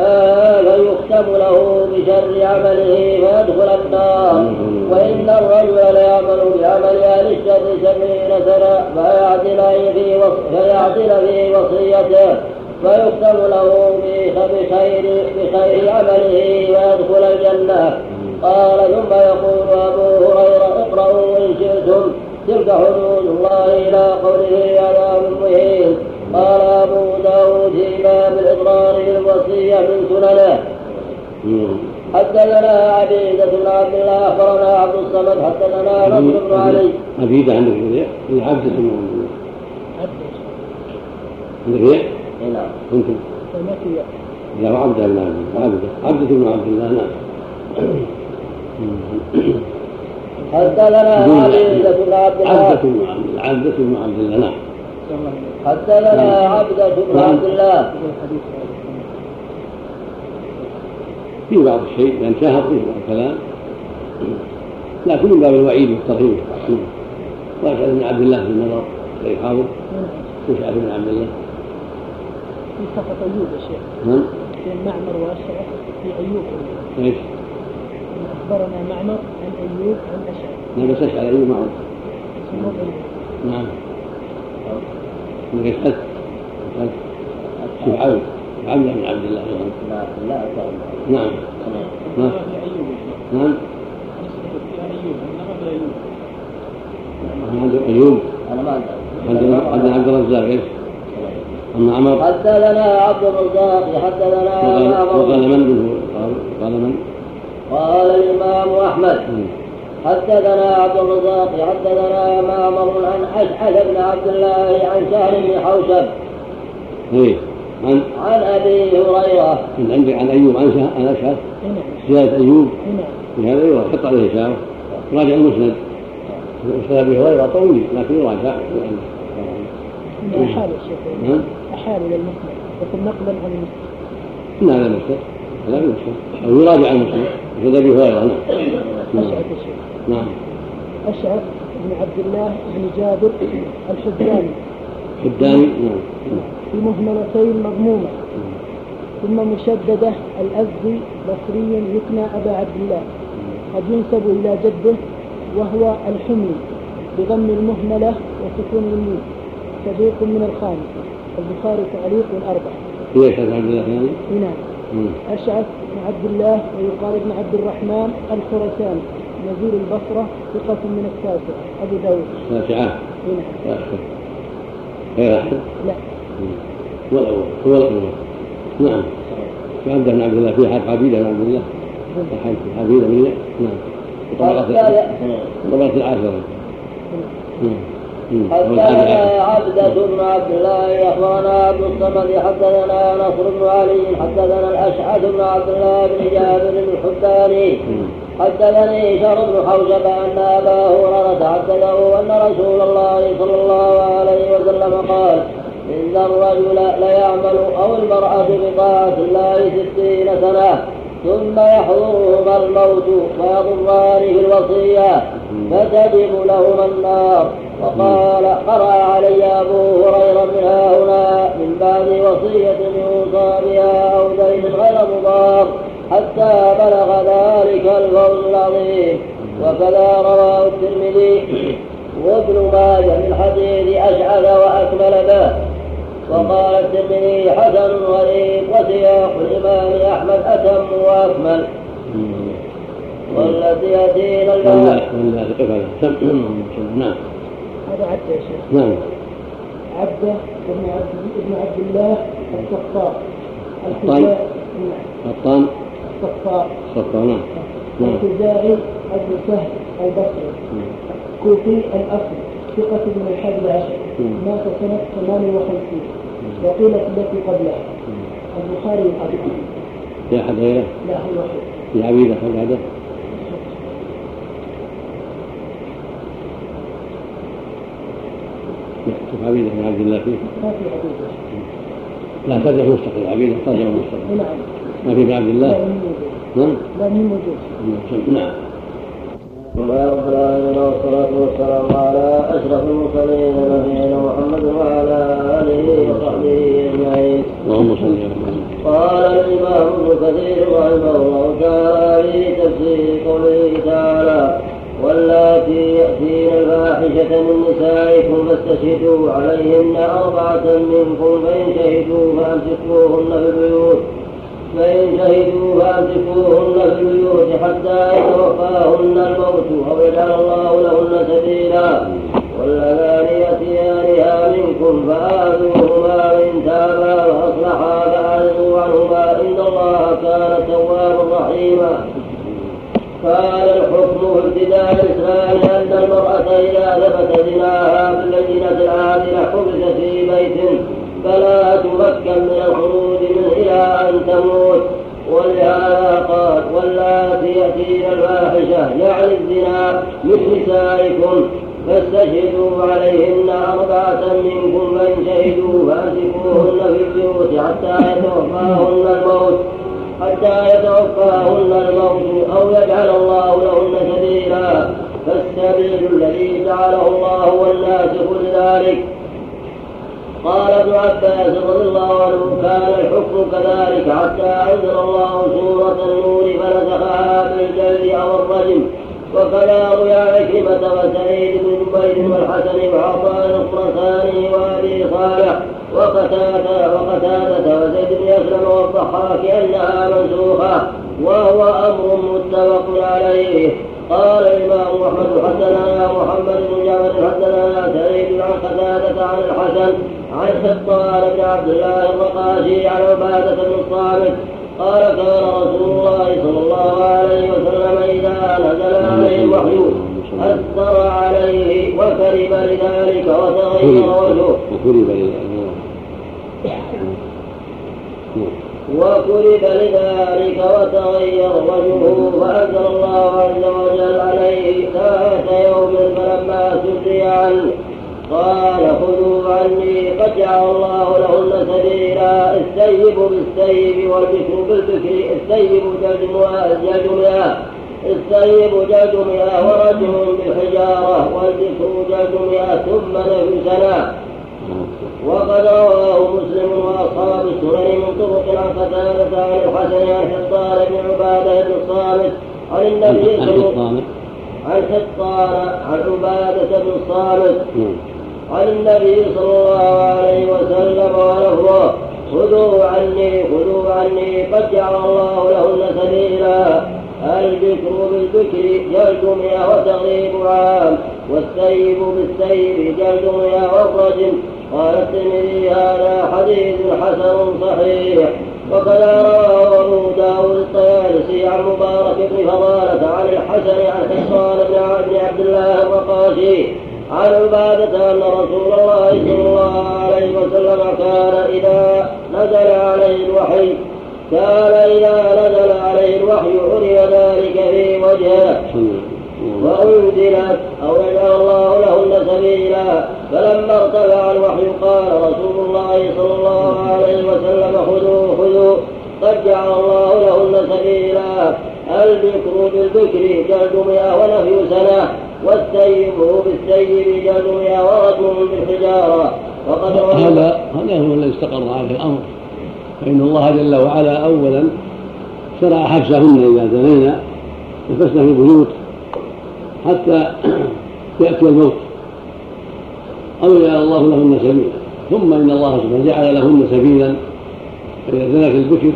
فيختم له بشر عمله فيدخل النار. وإن الرجل ليعمل بعمل أهل الشر سبعين سنة فيعدل في فيعدل في وصيته فيختم له بخير بخير عمله ويدخل الجنة. قال ثم يقول أبو هريرة اقرأوا إن شئتم تلك حدود الله إلى قوله عذاب مهين. قال أبو داود في باب الإضرار بالوصية من سننه. حدثنا عبيدة بن عبد الله أخبرنا عبد الصمد حدثنا نصر بن علي. عبيدة عندك ايه؟ عبدة بن عندك ايه؟ نعم. ممكن. لا عبدة بن عبدة عبدة بن عبد الله نعم. حدثنا عبيدة بن عبد الله عبدة بن عبد الله نعم. حدثنا عبدة بن عبد الله في بعض الشيء لأن شاهد فيه الكلام لكن من باب الوعيد والترهيب. وأشعث بن عبد الله في النظر غير حاضر. وأشعث بن عبد الله في سقط أيوب يا شيخ. نعم. في معمر وأشعث في أيوب. إيش؟ أخبرنا معمر عن أيوب عن أشعث. نعم بس أشعث أيوب معروف. نعم. من أشعث شوف عبد عبد بن عبد الله لا لا نعم نعم نعم عند أيوب أنا ما عند عبد الرزاق إيش؟ أما عمر حدثنا عبد الرزاق حدثنا وقال من قال قال من قال الإمام أحمد حدثنا عبد الرزاق حدثنا معمر عن أشعث بن عبد الله عن سهل بن حوشب إيه عن عن أبي هريرة من عندك عن أيوب عن شهر عن أشهر زيادة أيوب في هذا أيوة حط عليه شهر راجع المسند مسند أبي هريرة طويل لكن راجع أحال الشيخ أحال إلى المسند لكن نقلا عن المسند لا لا مسند لا مسند أو يراجع المسند مسند أبي هريرة نعم أشعث الشيخ نعم أشعث بن عبد الله بن جابر الحداني حداني نعم في مهملتين مضمومة ثم مشددة الأزدي بصري يكنى أبا عبد الله قد ينسب إلى جده وهو الحمي بضم المهملة وسكون الميم صديق من الخامس البخاري تعليق الأربع. هي أشعث عبد الله يعني؟ نعم. أشعث بن عبد الله ويقال ابن عبد الرحمن الخرساني نزيل البصرة ثقة من التاسع أبو داود. تاسعة. نعم. غير أحد؟ لا. هو الأول هو الأول. نعم. وعبد بن عبد الله في حد عبيدة بن عبد الله. حد عبيدة من نعم. طبقة العاشرة. حدثنا عبدة بن عبد الله أخبرنا عبد الصمد حدثنا نصر بن علي حدثنا الأشعث بن عبد الله بن جابر الحداني حدثني شر بن حوشب أن أبا هريرة حدثه أن رسول الله صلى الله عليه وسلم قال إن الرجل ليعمل أو المرأة بطاعة الله ستين سنة ثم يحضرهما الموت فيضران في الوصية فتجب لهما النار. وقال قرأ علي أبو هريرة من هنا من بعد وصية يوصى بها أو دين غير مضار حتى بلغ ذلك الفوز العظيم. وكذا رواه الترمذي وابن ماجه من حديث أشعث وأكمل به. وقال الترمذي حسن غريب وسياق الإمام أحمد أتم وأكمل. والتي يأتينا الباب نعم هذا عبد يا شيخ. نعم عبده ابن عبد ابن عبد الله الصفار الحجاء الطان الصفار الصفار نعم الحجاعي ابن سهل البصري كوفي الأصل ثقة من الحادي عشر مات سنة ثمانية وخمسين وقيلت التي قبلها البخاري الأصل. يا أحد غيره؟ لا هو الوحيد. في عبيدة خلق هذا؟ شوف عبيدة من عبد الله فيه؟ ما في عبيدة. لا ترجع مستقل عبيدة ترجع مستقل. نعم. ما في عبد الله؟ لا من موجود. لا من موجود. نعم. ثم يغفر لنا والصلاة والسلام على أشرف المرسلين نبينا محمد وعلى آله وصحبه أجمعين. اللهم صل على محمد. قال الإمام ابن كثير رحمه الله تعالى في تفسير قوله تعالى واللاتي يأتين الفاحشة من نسائكم فاستشهدوا عليهن أربعة منكم فإن شهدوا فأمسكوهن في البيوت فإن شهدوا فأمسكوهن في البيوت حتى يتوفاهن الموت أو يجعل الله لهن سبيلا واللذان يأتيانها منكم فآذوهما وإن تابا وأصلحا فأعرضوا عنهما إن الله كان توابا رحيما. قال الحكم في ابتداء الإسلام أن المرأة إذا ثبت زناها بالبينة العادلة حبست في بيت فلا تمكن من الخروج منه إلى أن تموت. ولهذا قال واللاتي يأتين الفاحشة يعني الزنا من نسائكم فاستشهدوا عليهن أربعة منكم فإن شهدوا فأمسكوهن في البيوت حتى يتوفاهن الموت حتى يتوفاهن الموت أو يجعل الله لهن سبيلا. فالسبيل الذي جعله الله والناسخ لذلك. قال ابن عباس رضي الله عنه كان الحكم كذلك حتى أنزل الله سورة النور فنسخها بالجلد أو الرجم. وكذا روي عن عكرمة وسعيد بن جبير والحسن وعطاء الخرساني وأبي صالح وقتادة وقتادة وزيد بن أسلم والضحاك أنها منسوخة، وهو أمر متفق عليه. قال الإمام أحمد حدثنا محمد بن جعفر حدثنا سعيد عن قتادة عن الحسن عن حطان بن عبد الله الرقاشي عن عبادة بن الصامت قال كان رسول الله صلى الله عليه وسلم إذا نزل عليه الوحي أثر عليه وكرب لذلك وتغير وجهه وكرب لذلك وتغير وجهه فأنزل الله عز وجل عليه ذات يوم فلما سري عنه قال خذوا عني قد جعل الله لهن سبيلا السيب بالسيب والبكر بالبكر السيب جلد السيب جلد مئة ورجم بالحجارة والبكر جلد مئة ثم نفي سنة. وقد رواه مسلم وأصحاب السنن من طرق عن قتادة عن الحسن عن حطان بن عبادة بن الصامت عن النبي صلى الله عليه وسلم عن حطان عن عبادة بن الصامت عن النبي صلى الله عليه وسلم ولفظه خذوا عني خذوا عني قد جعل الله لهن سبيلا البكر بالبكر جلد مئة وتغريب عام والسيب بالسيب جلد مئة والرجم. قال الترمذي هذا حديث حسن صحيح. وقد رواه أبو داود الطيالسي عن مبارك بن فضالة عن الحسن عن حصان بن عبد الله الرقاشي عن عبادة أن رسول الله صلى الله عليه وسلم كان إذا نزل عليه الوحي كان إذا نزل عليه الوحي عري ذلك في وجهه وأنزلت أو يجعل الله لهن سبيلا فلما ارتفع الوحي قال رسول الله صلى الله عليه وسلم خذوا خذوا قد جعل الله لهن سبيلا البكر بالبكر جلد مئة ونفي سنة والسيب بالسيب جلد مئة ورجم بالحجارة. وقد هذا هذا هو الذي استقر عليه الأمر، فإن الله جل وعلا أولا شرع حبسهن إذا زنينا نفسنا في البيوت حتى يأتي الموت أو يجعل الله لهن سبيلا، ثم إن الله سبحانه جعل لهن سبيلا فإذا زنت البكر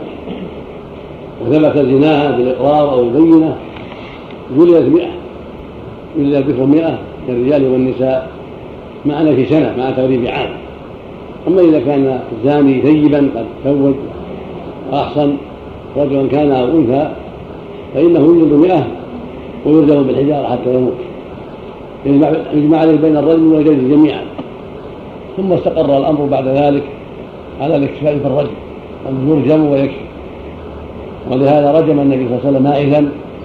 وثبت زناها بالإقرار أو البينة جلدت مئة إلا البكر مئة للرجال والنساء مع نفي سنة مع تغريب عام. أما إذا كان الزاني ثيبا قد تزوج وأحصن رجلا كان أو أنثى فإنه يجلد مئة ويرجم بالحجارة حتى يموت، يجمع عليه بين الرجل والجلد جميعا. ثم استقر الأمر بعد ذلك على الاكتفاء في الرجل أن يرجم ويكفي، ولهذا رجم النبي صلى الله عليه وسلم مائزا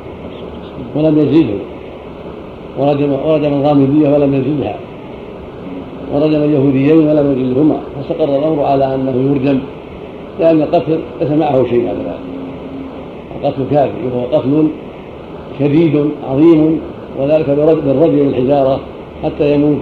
ولم يزيده، ورجم, ورجم الغامدية ولم يزيدها، ورجم اليهوديين ولم يزيدهما، فاستقر الأمر على أنه يرجم لأن القتل ليس معه شيء على ذلك، القتل كافي وهو قتل شديد عظيم، وذلك بالرجم بالحجارة حتى يموت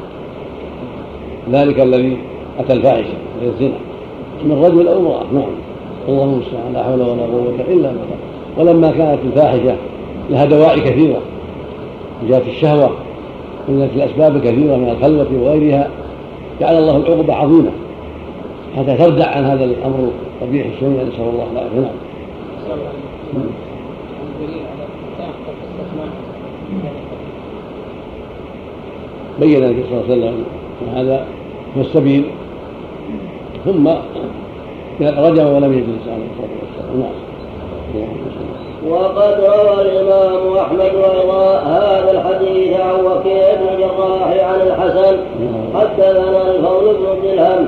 ذلك الذي أتى الفاحشة من الزنا من رجل أو امرأة. نعم اللهم المستعان لا حول ولا قوة إلا بالله. ولما كانت الفاحشة لها دواعي كثيرة جاءت الشهوة وجاءت الأسباب كثيرة من الخلوة وغيرها جعل الله العقوبة عظيمة حتى تردع عن هذا الأمر القبيح الشنيع نسأل الله العافية. نعم. بين النبي صلى الله عليه وسلم هذا هو السبيل ثم رجع ولم يجلس عليه الصلاة والسلام. وقد روى الإمام أحمد أيضا هذا الحديث عن وكيع بن الجراح عن الحسن حدثنا الفضل بن دلهم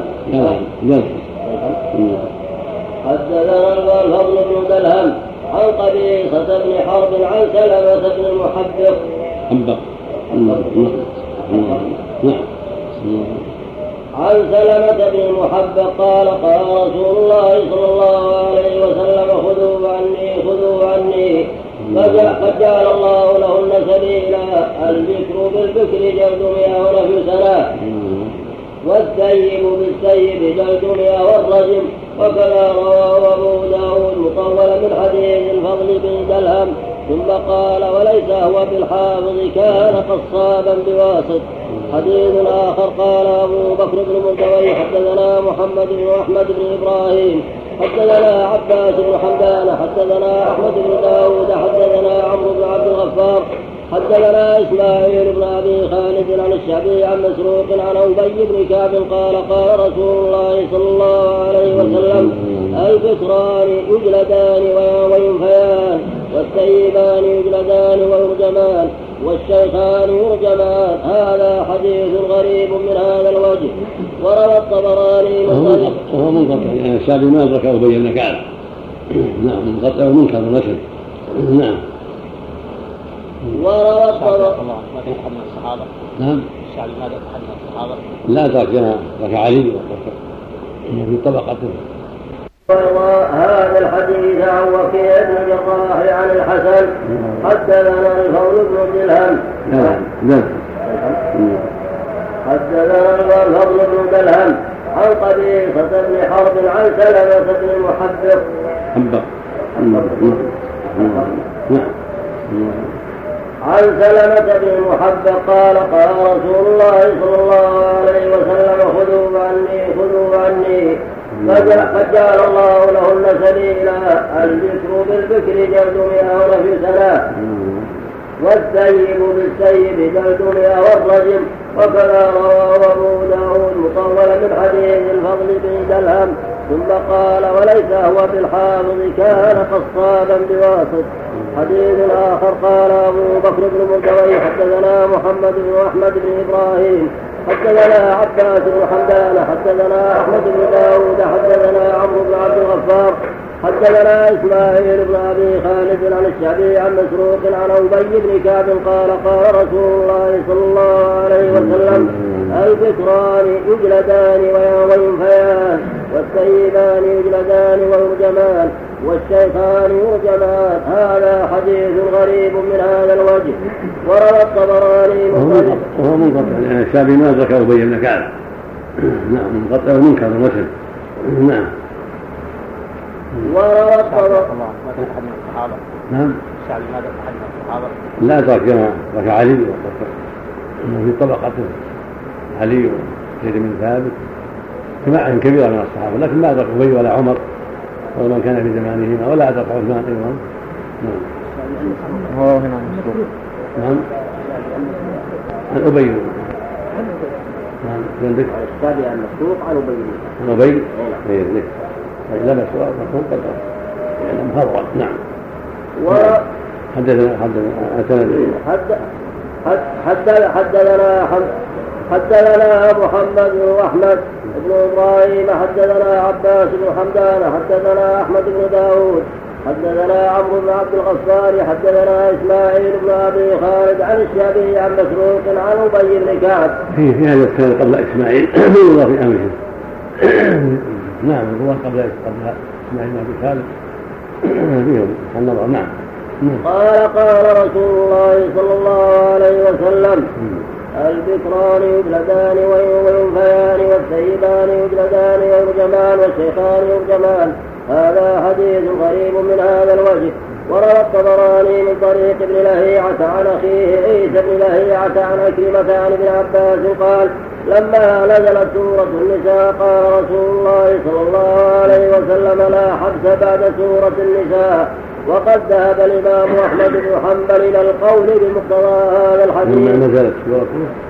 حدثنا الفضل بن دلهم عن قبيصة بن حرب عن سلمة بن المحبق عن سلمة بن المحبق قال قال رسول الله صلى الله عليه وسلم خذوا عني خذوا عني قد جعل الله لهن سبيلا البكر بالبكر جلد مئة ونفي سنة والسيب بالسيب جلد مئة والرجم. وكذا رواه أبو داود مطولا من حديث الفضل بن دلهم ثم قال وليس هو بالحافظ كان قصابا بواسط. حديث آخر قال أبو بكر بن مردوي حدثنا محمد بن أحمد بن إبراهيم حدثنا عباس بن حمدان حدثنا أحمد بن داود حدثنا عمرو بن عبد الغفار حدثنا إسماعيل بن أبي خالد عن الشعبي عن مسروق عن أبي بن كعب قال قال رسول الله صلى الله عليه وسلم البكران يجلدان وينفيان والسيبان يجلدان ويرجمان والشيخان يرجمان. هذا حديث غريب من هذا الوجه. وروى الطبراني وهو منقطع يعني الشعبي ما أدرك أبي بن كعب. نعم منقطع ومنكر ونكر. نعم. وروى الطبراني من الصحابة. نعم. الشعبي ماذا تحدث عن الصحابة؟ لا أدرك ذاك علي في طبقته. هذا الحديث عن وكيع بن الجراح عن الحسن حدثنا الفضل بن دلهم حدثنا الفضل بن دلهم عن قبيصة بن حرب عن سلمة بن المحبق عن سلمة بن المحبق قال قال رسول الله صلى الله عليه وسلم خذوا عني خذوا عني فجعل الله لهن سبيلا. البكر بالبكر جلد مئة ونفي سنة والسيب بالسيب جلد مئة والرجم. وكذا رواه أبو داود مطولا من حديث الفضل بن دلهم. ثم قال وليس هو بالحافظ كان قصابا بواسط. حديث آخر قال أبو بكر بن مردوي حدثنا محمد بن أحمد بن إبراهيم حدثنا عباس بن حمدان حدثنا أحمد بن داود حدثنا عمرو بن عبد الغفار حدثنا إسماعيل بن أبي خالد عن الشعبي عن مسروق عن أبي بن كعب قال قال رسول الله صلى الله عليه وسلم البكران يجلدان وينفيان والسيبان يجلدان ويرجمان والشيخان يرجمان. هذا حديث غريب من هذا الوجه. وروى الطبراني وهو منقطع يعني الشعبي ما أدرك أبي بن كعب. نعم منقطع ومنكر ونكر. نعم. وروى الطبراني نعم الشعبي ماذا تحدث عن الصحابة؟ لا أدرك ذاك علي في طبقته علي وزيد بن ثابت جماعة كبيرة من الصحابة لكن ما أدرك أبي ولا عمر ولا من كان في زمانهما ولا أدرك عثمان أيضا. نعم. هو هنا مسروق. نعم. عن أبي. نعم. عندك. الشعبي عن مسروق عن أبي. عن أبي. إيه ليه. لا مسروق مسروق قدر. يعني مفضل. نعم. و. حدثنا حدثنا حدثنا حدثنا حدثنا محمد بن أحمد بن إبراهيم حدثنا عباس بن حمدان حدثنا أحمد بن داود حدثنا عمرو بن عبد الغفار حدثنا إسماعيل بن أبي خالد عن الشعبي عن مسروق عن أبي بن كعب. في في هذا السنة قبل إسماعيل الله في أمره. نعم الله قبل قبل إسماعيل بن أبي خالد فيهم النظر. نعم. قال قال رسول الله صلى الله عليه وسلم البكران يجلدان وينفيان والسيبان يجلدان ويرجمان والشيخان يرجمان. هذا حديث غريب من هذا الوجه. وروى الطبراني من طريق ابن لهيعة عن أخيه عيسى بن لهيعة عن أكرمة عن ابن عباس قال لما نزلت سورة النساء قال رسول الله صلى الله عليه وسلم لا حبس بعد سورة النساء. وقد ذهب الإمام أحمد بن حنبل إلى القول بمقتضى هذا الحديث. لما نزلت سورة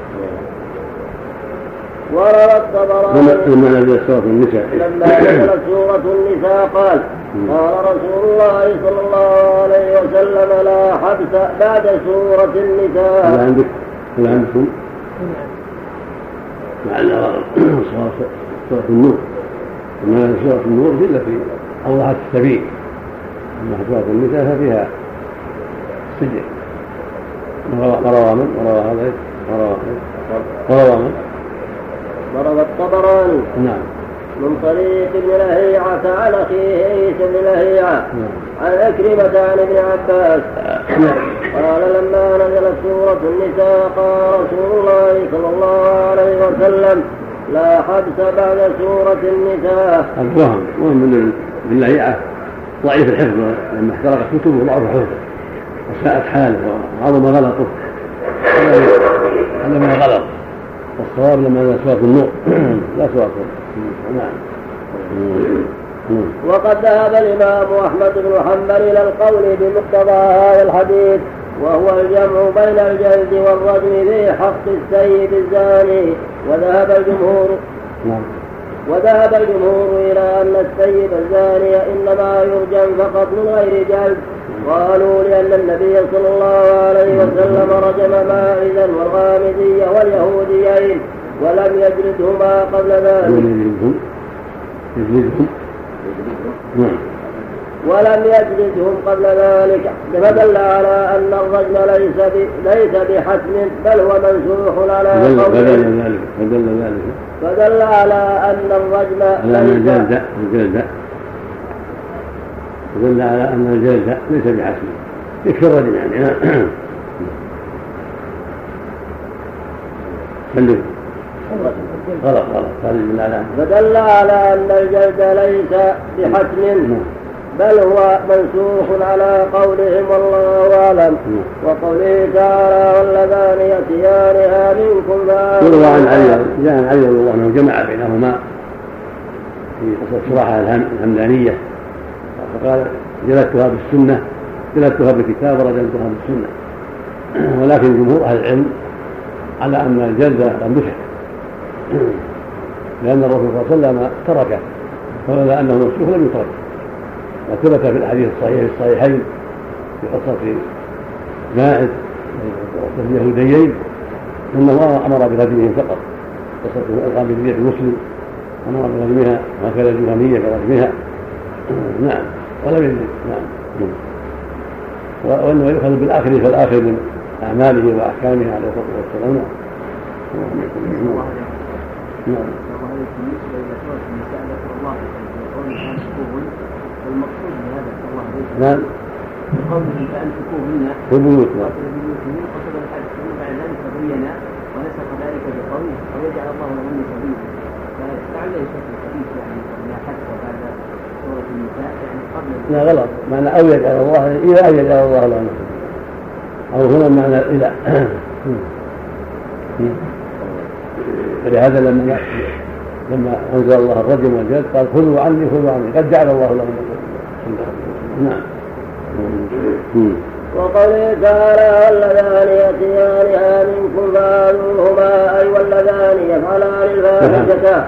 وروى الطبراني لما نزلت سورة النساء لما نزلت سورة النساء قال قال رسول الله صلى الله عليه وسلم لا حبس بعد سورة النساء. هل عندك هل عندكم معنى سورة النور لما سورة النور إلا في أوضحت السبيل. أما سورة النساء ففيها سجن. وروى من وروى هذا وروى من وروى الطبراني نعم من طريق ابن لهيعة عن أخيه عيسى بن لهيعة عن أكرمة عن ابن عباس قال لما نزلت سورة النساء قال رسول الله صلى الله عليه وسلم لا حبس بعد سورة النساء. الوهم وهم من ابن لهيعة ضعيف الحفظ لما احترقت كتبه ضعف حفظه وساءت حاله وعظم غلطه، هذا من الغلط. والصواب لما سواك النور لا سواك. نعم. وقد ذهب الإمام أحمد بن حنبل إلى القول بمقتضى هذا الحديث، وهو الجمع بين الجلد والرجم في حق السيد الزاني. وذهب الجمهور وذهب الجمهور إلى أن السيد الزاني إنما يرجم فقط من غير جلد. قالوا لأن النبي صلى الله عليه وسلم رجم ماعزا والغامدية واليهوديين ولم يجلدهما قبل ذلك ولم يجلدهم قبل ذلك فدل على أن الرجم ليس ليس بحتم بل هو منسوخ على قوله. فدل ذلك فدل على أن الرجم ليس فدل على أن الجلد ليس بحتم، يكفي الرجم يعني. غلط غلط فدل على أن الجلد ليس بحتم بل هو منسوخ على قولهم والله أعلم. وقوله تعالى واللذان يأتيانها منكم يروى عن علي جاء عن علي رضي الله عنه جمع بينهما في قصة صراحة الهمدانية، فقال جلدتها بالسنة جلدتها بالكتاب ورجمتها بالسنة. ولكن جمهور أهل العلم على أن الجلد لم يشرع، لأن الرسول صلى الله عليه وسلم تركه، ولولا أنه منسوخ لم يترك. وثبت في الحديث الصحيح الصحيحين في قصة ماعز اليهوديين أنه أمر برجمهم فقط. قصة الغامدية في مسلم أمر برجمها وهكذا الجهنية برجمها. نعم ولم يجد. نعم. وأنه يؤخذ بالآخر فالآخر من أعماله وأحكامه عليه الصلاة والسلام. نعم. والمقصود بهذا الله عليه نعم بقوله فأمسكوهن في البيوت قصد الحج ثم بعد ذلك بين ونسخ ذلك بقوله ويجعل الله لهن سبيلا. فلعل يشوف الحديث يعني لا حد بعد سورة النساء يعني قبل. لا غلط، معنى أو يجعل الله إلى أن يجعل الله لهن سبيلا، أو هنا معنى إلى. فلهذا لما لما أنزل الله الرجم والجلد قال خذوا عني خذوا عني قد جعل الله لهم. نعم. وقوله تعالى واللذان يأتيانها منكم فآذوهما أي واللذان يفعلان الفاحشة.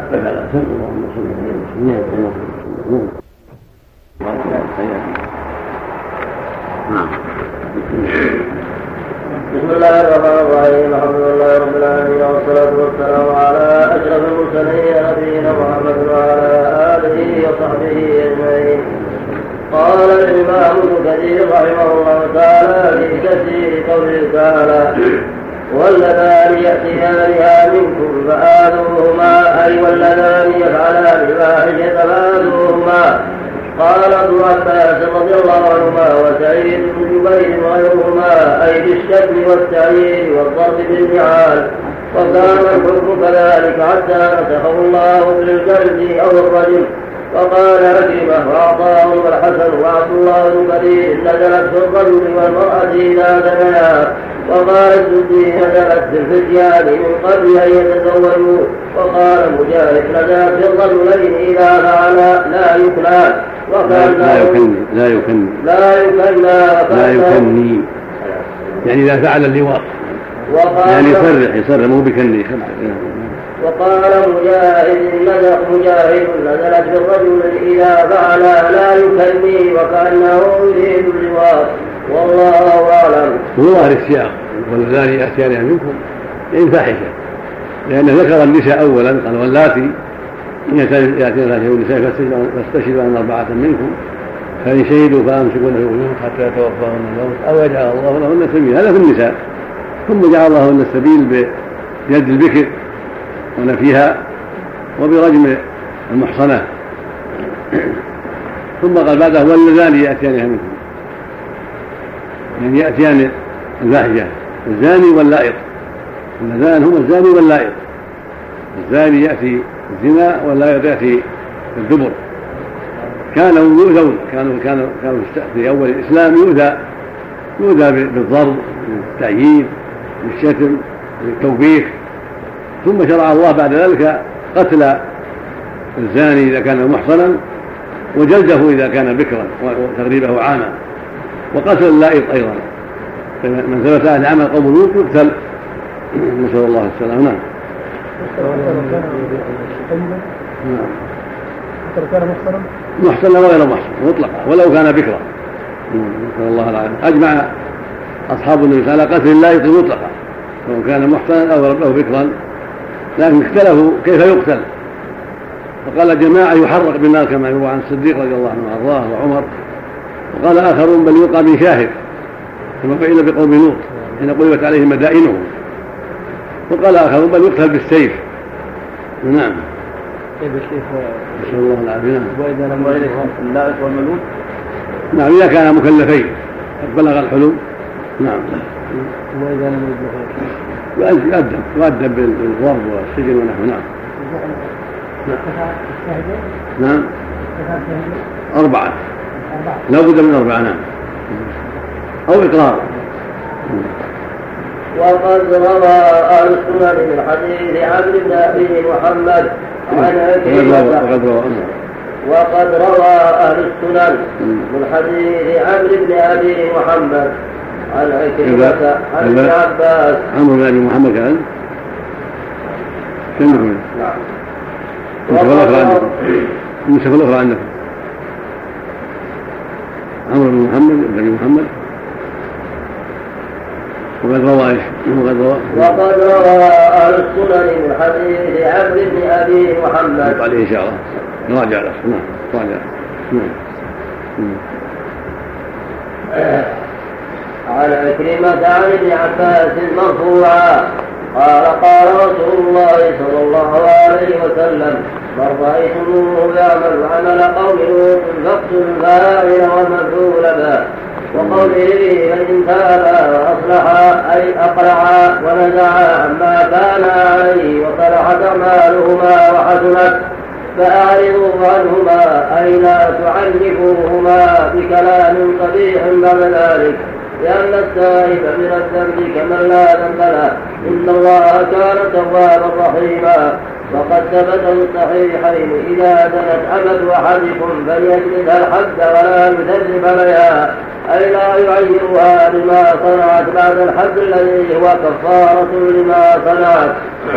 بسم الله الرحمن الرحيم الحمد لله رب العالمين والصلاة والسلام على أشرف المرسلين نبينا محمد وعلى آله وصحبه أجمعين. قال الإمام ابن كثير رحمه الله تعالى في تفسير قوله تعالى واللذان يأتيانها منكم فآذوهما أي واللذان يفعلان الفاحشة فآذوهما. قال ابن عباس رضي الله عنهما وسعيد بن جبير وغيرهما أي بالشتم والتعيير والضرب بالنعال. وكان الحكم كذلك حتى نسخه الله بالجلد أو الرجم. وقال عكرمة وعطاء والحسن وعبد الله بن كثير نزلت في الرجل والمرأة إذا زنيا. وقال السدي نزلت في الفتيان من قبل أن يتزوجوا. وقال مجاهد نزلت في الرجلين إذا فعلا لا يكنى لا يكني لا يكني لا يكنى لا يكني يعني إذا فعل اللواط يعني يصرح يصرح مو بكني. وقال مجاهد نزلت مجاهد نزلت في الرجل إذا فعل لا يكني وكأنه يريد اللواط والله أعلم. هو السياق واللذان يأتيانها منكم يعني فاحشة، لأنه ذكر النساء أولا قال واللاتي يأتينا النساء فاستشهدوا أن أربعة منكم فإن شهدوا فأمسكوا لهن حتى يتوفاهن الموت أو يجعل الله لهن سبيلا. هذا في النساء. ثم جعل الله لهن السبيل بيد البكر ونفيها وبرجم المحصنة. ثم قال بعده واللذان يأتيانها منكم يعني يأتيان الفاحشة الزاني واللائط. اللذان هم الزاني واللائط. الزاني يأتي الزنا واللائط يأتي الدبر. كانوا يؤذون كانوا كانوا كانوا في أول الإسلام يؤذى يؤذى بالضرب، بالتعيين، بالشتم، بالتوبيخ. ثم شرع الله بعد ذلك قتل الزاني إذا كان محصنا، وجلده إذا كان بكرا، وتغريبه عاما، وقتل اللائط أيضا. من ثبت أن عمل قوم لوط يقتل، نسأل الله السلامة. نعم. كان محصنا محصنا وغير محصن مطلقا ولو كان بكرا، نسأل الله العافية. أجمع أصحاب النبي صلى الله عليه وسلم قتل اللائط مطلقا سواء كان محصنا أو بكرا، لكن اختلفوا كيف يقتل. فقال جماعة يحرق بالنار كما يروى عن الصديق رضي الله عنه وأرضاه وعمر، وقال آخرون بل يلقى بشاهق كما فعل بقوم لوط حين قلبت عليهم مدائنهم، وقال آخرون بل يقتل بالسيف. نعم. كيف الشيخ؟ نسأل الله العافية. نعم. وإذا لم يكن اللائط والملوك؟ نعم إذا كان مكلفين قد بلغ الحلم. نعم. وإذا لم يبلغ يؤدب يؤدب بالضرب والسجن ونحو. نعم. نعم. أربعة لا بد من أربعة. نعم. أو إقرار. وقد روى أهل السنن من حديث عمرو بن أبي محمد عن عكرمة وقد روى أهل السنن من حديث عمرو بن أبي محمد عن عكرمة عن ابن عباس. عمرو بن أبي محمد كان كم محمد؟ نعم. النسخ الأخرى عندك عمرو بن محمد بن أبي محمد. وقد روى وقد روى وقد روى أهل السنن من حديث عمرو بن أبي محمد عليه إن شاء الله. نراجع له. نعم. راجع. عن عكرمة عن ابن عباس مرفوعا قال قال رسول الله صلى الله عليه وسلم من رأيتموه يعمل عمل قوم لوط فاقتلوا الفاعل والمفعول به. وقوله فإن تابا وأصلحا أي أقلعا ونزعا عما كان عليه وصلحت أعمالهما وحسنت فأعرضوا عنهما أي لا تعنفوهما بكلام قبيح بعد ذلك، لأن التائب من الذنب كمن لا ذنب له إن الله كان توابا رحيما. وقد ثبت الصحيحين إذا زنت أمة أحدكم فليجلدها الحد ولا يثرب عليها أي لا يعيرها بما صنعت بعد الحد الذي هو كفارة لما صنعت.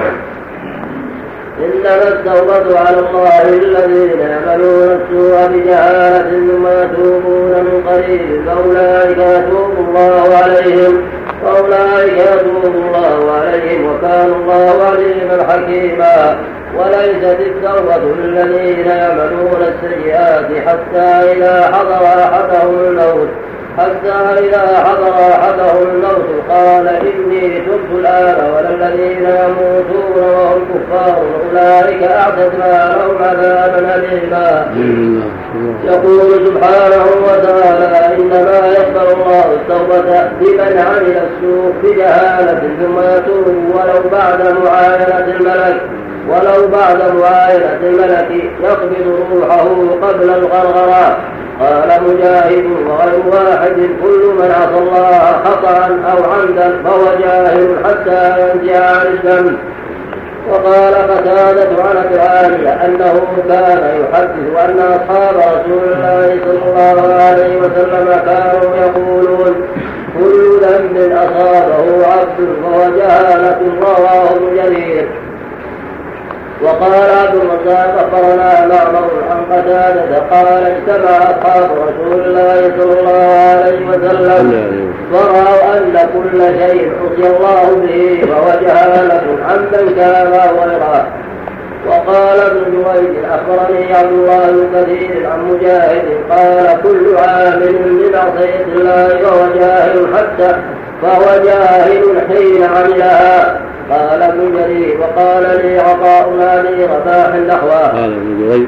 إنما التوبة على الله الذين يعملون السوء بجهالة ثم يتوبون من قريب فأولئك يتوب الله عليهم فأولئك يتوب الله عليهم وكان الله عليما حكيما. وليست التوبة للذين يعملون السيئات حتى إذا حضر أحدهم الموت حتى إذا حضر أحدهم الموت قال إني تبت الآن ولا الذين يموتون وهم كفار أولئك أعتدنا لهم عذابا أليما. يقول سبحانه وتعالى إنما يقبل الله التوبة لمن عمل السوء بجهالة ثم يتوب ولو بعد معاينة الملك ولو بعد معاينة الملك يقبض روحه قبل الغرغرة. قال مجاهد وغير واحد كل من عصى الله خطأ أو عمدا فهو جاهل حتى ينزع عن الذنب. وقال قتادة عن أبي عالية أنه كان يحدث أن أصحاب رسول الله صلى الله عليه وسلم كانوا يقولون كل ذنب أصابه عبد فهو جهالة رواه ابن جرير. وقال عبد الرزاق أخبرنا معمر عن قتادة قال اجتمع أصحاب رسول الله صلى الله عليه وسلم ورأوا أن كل شيء عصي الله به فهو جهالة عمن كان غيره. وقال ابن جريج أخبرني عبد الله بن كثير عن مجاهد قال كل عامل بمعصية الله فهو جاهل حتى فهو جاهل حين عملها. قال ابن جرير وقال لي عطاء لي رباح نحوه. قال ابن جريج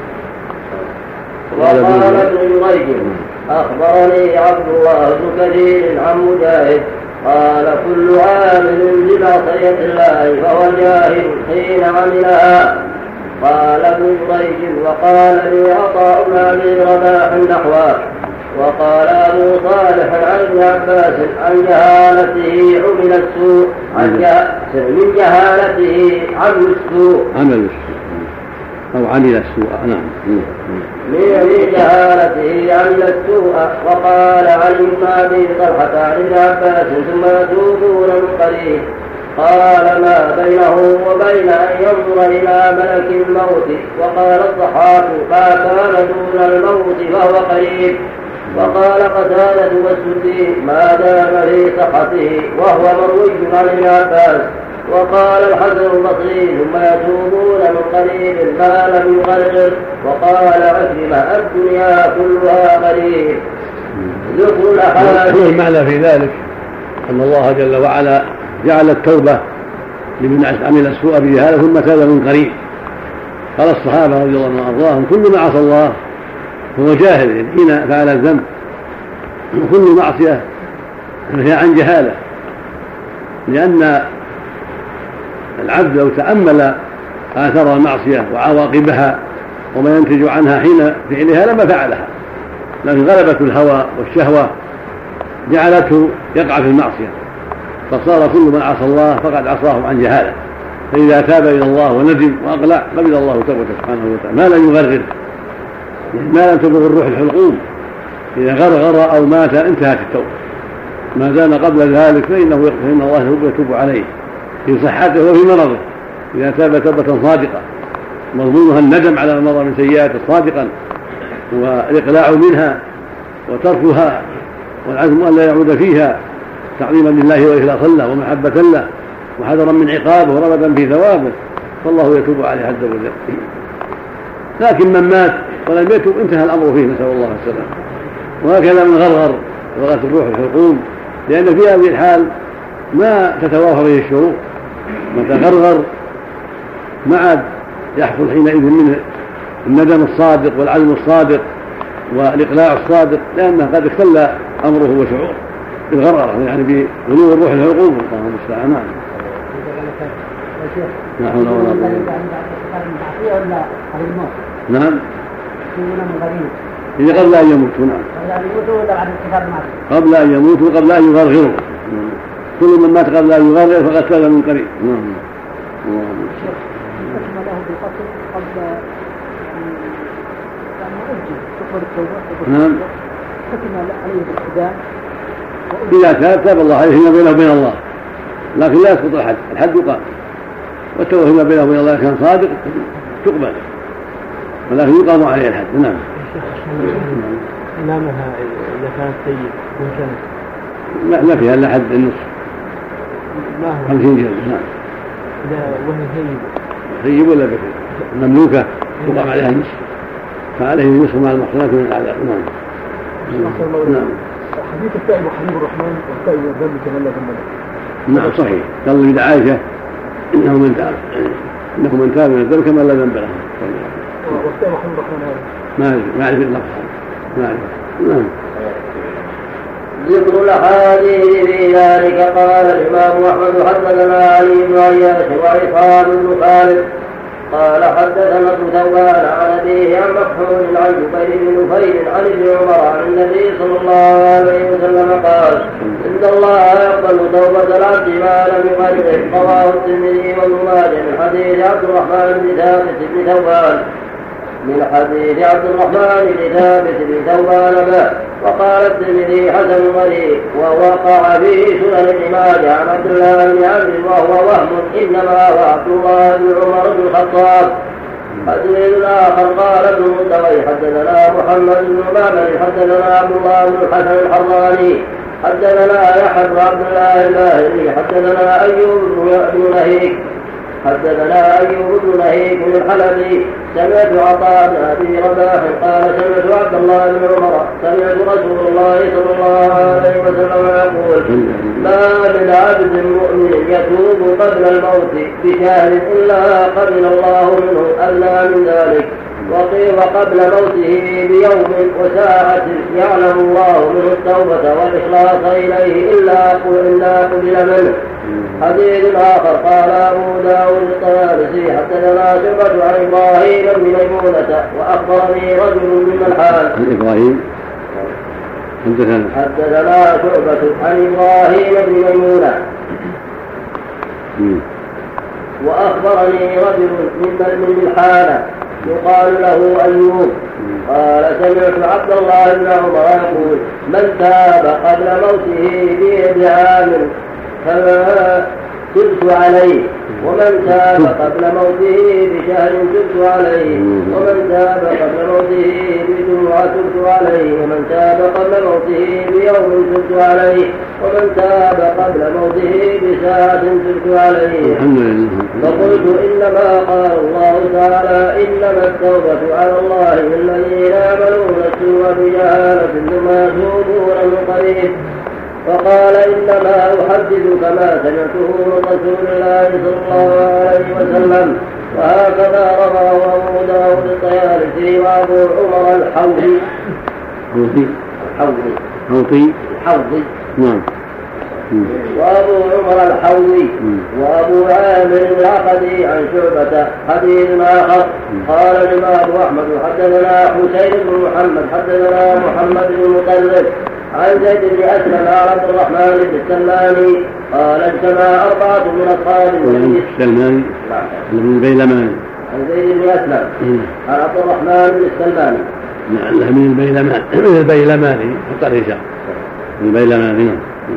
وقال ابن جريج أخبرني عبد الله بن كثير عن مجاهد قال كل عامل بمعصية الله فهو جاهل حين عملها. قال ابن جريج وقال لي عطاء لي رباح نحوه. وقال أبو صالح عن ابن عباس عن جهالته عمل السوء عن من جهالته عمل السوء عمل السوء أو عمل السوء. نعم. من جهالته عمل السوء. وقال علي بن أبي طلحة عن ابن عباس ثم يتوبون من قريب. قال ما بينه وبين أن ينظر إلى ملك الموت. وقال الضحاك ما كان دون الموت فهو قريب. وقال قتادة والسدي ما دام في صحته وهو مروي عن ابن عباس. وقال الحسن البصري ثم يتوبون من قريب ما لم يغرر. وقال عكرمة الدنيا كلها قريب. ذكر الأحاديث. المعنى في ذلك أن الله جل وعلا جعل التوبة لمن عمل السوء بجهالة ثم تاب من قريب. قال الصحابة رضي الله عنهم وأرضاهم كل ما عصى الله هو جاهل حين فعل الذنب، وكل معصية فهي عن جهالة، لأن العبد لو تأمل آثار المعصية وعواقبها وما ينتج عنها حين فعلها لما فعلها، لكن غلبة الهوى والشهوة جعلته يقع في المعصية، فصار كل من عصى الله فقد عصاه عن جهالة. فإذا تاب إلى الله وندم وأقلع قبل الله توبته سبحانه وتعالى ما لم يغرر، ما لم تبلغ الروح الحلقوم. إذا غرغر أو مات انتهت التوبة. ما دام قبل ذلك فإنه فإن الله يتوب عليه في صحته وفي مرضه إذا تاب توبة صادقة مضمونها الندم على ما مضى من سيئات صادقا والإقلاع منها وتركها والعزم أن لا يعود فيها تعظيما لله وإخلاصا له ومحبة له وحذرا من عقابه ورغبا في ثوابه، فالله يتوب عليه عز وجل. لكن من مات ولم يتوب انتهى الأمر فيه، نسأل الله السلامة. وهكذا من غرغر وغلت الروح الحلقوم، لأن في هذه الحال ما تتوافر به الشروط. من تغرغر ما عاد يحصل حينئذ منه الندم الصادق والعزم الصادق والإقلاع الصادق، لأنه قد اختل أمره وشعوره بالغرغرة، يعني بغلو الروح الحلقوم. اللهم المستعان. نعم. نعم. إذا قبل أن يموت. نعم. قبل أن يموت وقبل أن يغرغره. كل من مات قبل أن يغرغر فقد تاب من قريب. نعم. نعم. إذا تاب تاب الله عليه فيما بينه وبين الله، لكن لا يسقط الحد، الحد يقام، والتوبة فيما بينه وبين الله كان صادق تقبل، ولكن يقام عليه الحد. نعم. إمامها إذا كانت سيد وكانت لا ما فيها إلا حد النصف خمسين جلد. نعم. إذا وهي سيد سيد ولا بكر مملوكة يقام عليها النصف، فعليه النصف مع المحصنات من العذاب. نعم. نعم. حديث التائب وحبيب الرحمن والتائب والذنب كمن لا ذنب له. نعم صحيح. قال لي عائشة إنه من تاب إنه من تاب من الذنب كمن لا ذنب له. والتائب وحبيب الرحمن هذا ما ما أعرف اللفظ. ما أعرف. نعم. ذكر الأحاديث في ذلك. قال الإمام أحمد حدثنا علي بن عياش وعصام بن خالد قال حدثنا ابن ثوبان عن أبيه عن مكحول عن جبير بن نفيل عن ابن عمر عن النبي صلى الله عليه وسلم قال إن الله يقبل توبة العبد ما لم يغرر. رواه الترمذي وابن ماجه من حديث عبد الرحمن بن ثابت بن ثوبان من حديث عبد الرحمن بن ثابت بن ثوبان به. وقال الترمذي حسن غريب ووقع به سنن ابن ماجه عن عبد الله بن عمرو وهو وهم انما هو عبد الله بن عمر بن الخطاب. حديث آخر قال ابن مدوي حدثنا محمد بن معمر حدثنا عبد الله بن الحسن الحراني حدثنا يحيى بن عبد الله الباهلي حدثنا أيوب بن نهيك حدثنا أيوب بن نهيك الحلبي سمعت عطاء بن أبي رباح قال سمعت عبد الله بن عمر سمعت رسول الله صلى الله عليه وسلم يقول ما من عبد مؤمن يتوب قبل الموت بشهر إلا قبل الله منه أدنى من ذلك، وقيل قبل موته بيوم وساعة يعلم الله منه التوبة والإخلاص إليه إلا قبل منه. حديث آخر قال أبو داود الطيالسي حدثنا شعبة عن إبراهيم بن ميمونة وأخبرني رجل من الحال إبراهيم حدثنا حدثنا شعبة عن إبراهيم بن ميمونة وأخبرني رجل من ملحانة يقال له أيوب قال سمعت عبد الله بن عمر يقول من تاب قبل موته بعام فما تبت عليه ومن تاب قبل موته بشهر تبت عليه ومن تاب قبل موته بجمعة تبت عليه ومن تاب قبل موته بيوم تبت عليه ومن تاب قبل موته بساعة تبت عليه. فقلت إنما قال الله تعالى إنما التوبة على الله للذين يعملون السوء بجهالة ثم يتوبون من قريب. فقال إنما أحدثك ما سمعته من رسول الله صلى الله عليه وسلم. وهكذا رواه أبو داود الطيالسي وأبو عمر الحوضي الحوضي الحوضي الحوضي نعم وأبو عمر الحوضي وأبو عامر العقدي عن شعبة حديث آخر. قال الإمام أحمد حدثنا حسين بن محمد حدثنا محمد بن مطلب عن زيد بن أسلم عن عبد الرحمن بن السلماني قال اجتمع أربعة من أصحاب النبي السلماني بن البيلماني عن زيد بن أسلم عن عبد الرحمن بن السلماني نعم من البيلماني من البيلماني حتى الرجال من البيلماني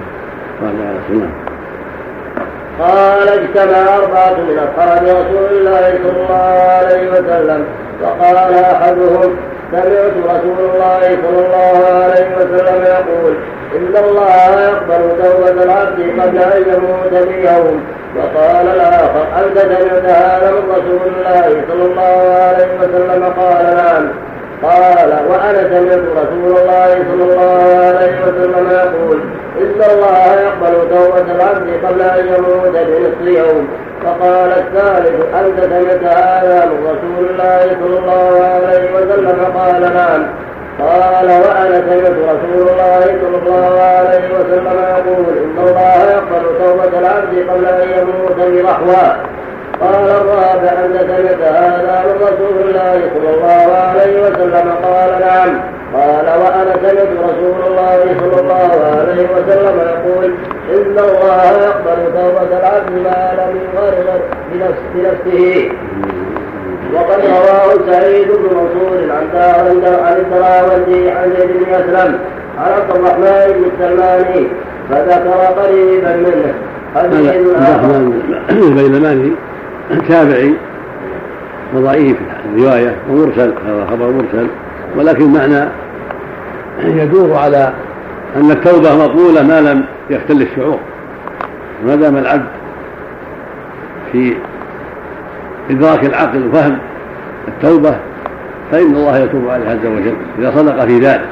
قال اجتمع أربعة من أصحاب رسول الله صلى الله عليه وسلم فقال أحدهم سمعت رسول الله صلى الله عليه وسلم يقول إن الله يقبل توبة العبد قبل أن يموت بيوم. وقال الآخر أنت سمعت هذا من رسول الله صلى الله عليه وسلم؟ قال نعم. قال وأنا سمعت رسول الله صلى الله عليه وسلم يقول إن الله يقبل توبة العبد قبل أن يموت بنصف يوم. فقال الثالث أنت سمعت هذا من رسول الله صلى الله عليه وسلم؟ قال نعم. قال وأنا سمعت رسول الله صلى الله عليه وسلم يقول إن الله يقبل توبة العبد قبل أن يموت برحوة. قال الرابع أنت سمعت هذا من رسول الله صلى الله عليه وسلم؟ قال نعم. قال وأنا سمعت رسول الله صلى الله عليه وسلم يقول إن الله يقبل توبة العبد ما لم يغرر بنفسه. وقد رواه سعيد بن منصور عن عن الدراوردي عن زيد بن أسلم عن عبد الرحمن بن السلماني فذكر قريبا منه. حديث الرحمن البيلماني تابعي وضعيف الرواية ومرسل، هذا خبر مرسل، ولكن معنى يدور على أن التوبة مقبولة ما لم يختل الشعور. ما دام العبد في إدراك العقل وفهم التوبة فإن الله يتوب عليه عز وجل إذا صدق في ذلك.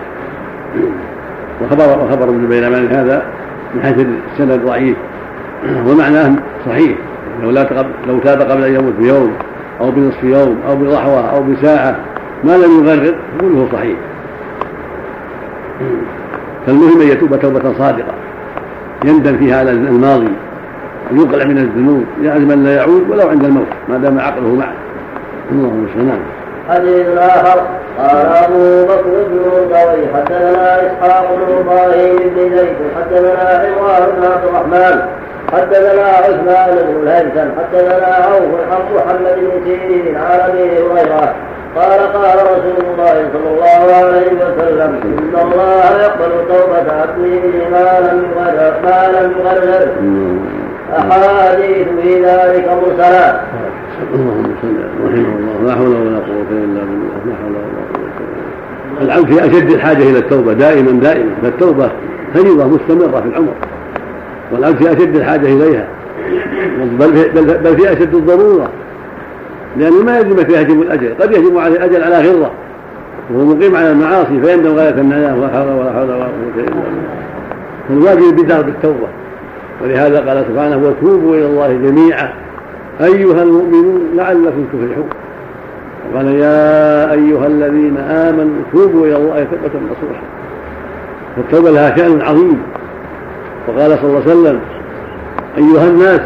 وخبر وخبر ابن البيلماني هذا من حيث السند ضعيف ومعناه صحيح. لو, لا تقب... لو تاب قبل أن يموت بيوم أو بنصف يوم أو بضحوة أو بساعة ما لم يغرر كله صحيح. فالمهم أن يتوب توبة صادقة يندم فيها على الماضي ويقلع من الذنوب يعزم أن لا يعود ولو عند الموت ما دام عقله معه. اللهم صل. حديث آخر. قال أبو بكر بن القوي حدثنا إسحاق بن إبراهيم بن زيد حدثنا عمران بن عبد الرحمن حدثنا عثمان بن الهيثم حدثنا عوف عن محمد بن سيرين عن أبي هريرة قال قال رسول الله صلى الله عليه وسلم إن الله يقبل توبة عبده ما لم يغرر ما لم يغرر. أحاديث في ذلك مرسلات. اللهم صل رحمه الله. لا حول ولا قوة إلا بالله. لا حول ولا قوة إلا بالله. العبد في أشد الحاجة إلى التوبة دائما دائما، فالتوبة فريضة مستمرة في العمر والعبد في أشد الحاجة إليها بل في, بل في أشد الضرورة، لأنه ما يجب فيها يجب الأجل، قد يجب عليه الأجل على غرة وهو مقيم على المعاصي فيندم غاية النجاة ولا حول ولا حول ولا قوة إلا بالله. فالواجب البدار بالتوبة، ولهذا قال سبحانه وتوبوا إلى الله جميعا أيها المؤمنون لعلكم تفلحون. وقال يا أيها الذين آمنوا توبوا إلى الله توبة نصوحا. فالتوبة لها شأن عظيم. وقال صلى الله عليه وسلم أيها الناس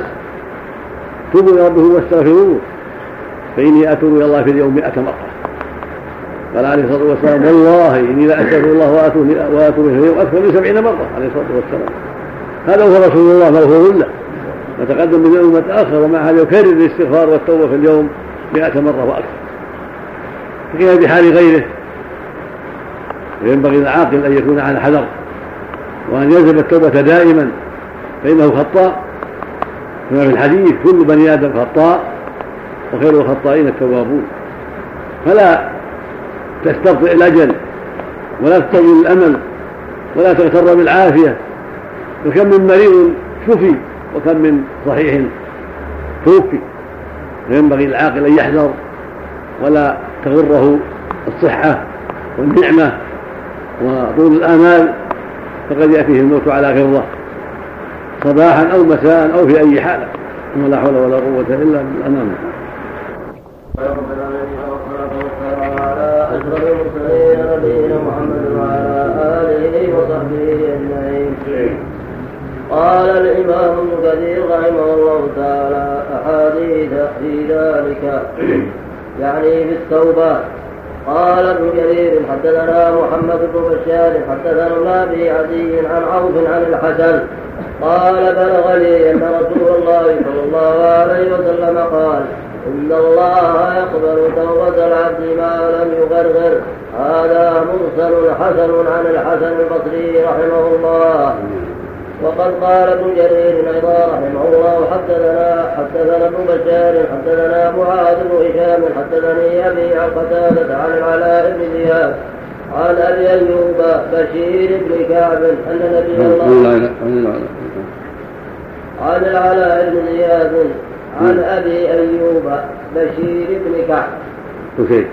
توبوا إلى ربكم واستغفروه فإني أتوب إلى الله في اليوم مئة مرة. قال عليه الصلاة والسلام والله إني لا أستغفر الله وأتوب إليه أكثر من سبعين مرة عليه الصلاة والسلام. هذا هو رسول الله مغفور له وتقدم من يوم وتأخر، ومع هذا يكرر الاستغفار والتوبة في اليوم مئة مرة وأكثر. فكيف بحال غيره؟ وينبغي العاقل أن يكون على حذر وأن يلزم التوبة دائما، فإنه خطاء كما في الحديث كل بني آدم خطاء وخير الخطائين التوابون. فلا تستبطئ الأجل ولا تطول الأمل ولا تغتر بالعافية، وكم من مريض شفي وكم من صحيح توفي. فينبغي العاقل أن يحذر ولا تغره الصحة والنعمة وطول الآمال، فقد يأتيه الموت على غرة صباحا أو مساء أو في أي حالة، ولا حول ولا قوة إلا بالأمام. أشرف المرسلين نبينا محمد وعلى آله وصحبه أجمعين. قال الإمام ابن كثير رحمه الله تعالى أحاديث في ذلك يعني في التوبة. قال ابن جرير حدثنا محمد بن بشار حدثنا ابي عدي عن عوف عن الحسن قال بلغ لي أن رسول الله صلى الله عليه وسلم قال إن الله يقبل توبة العبد ما لم يغرغر. هذا مرسل حسن عن الحسن البصري رحمه الله. وقد قال ابن جرير أيضا رحمه الله حدثنا حدثنا ابن بشار حدثنا معاذ بن هشام حدثني أبي عن قتادة عن العلاء بن زياد عن أبي أيوب بشير بن كعب أن نبي الله عن العلاء بن زياد عن أبي أيوب بشير بن كعب بشير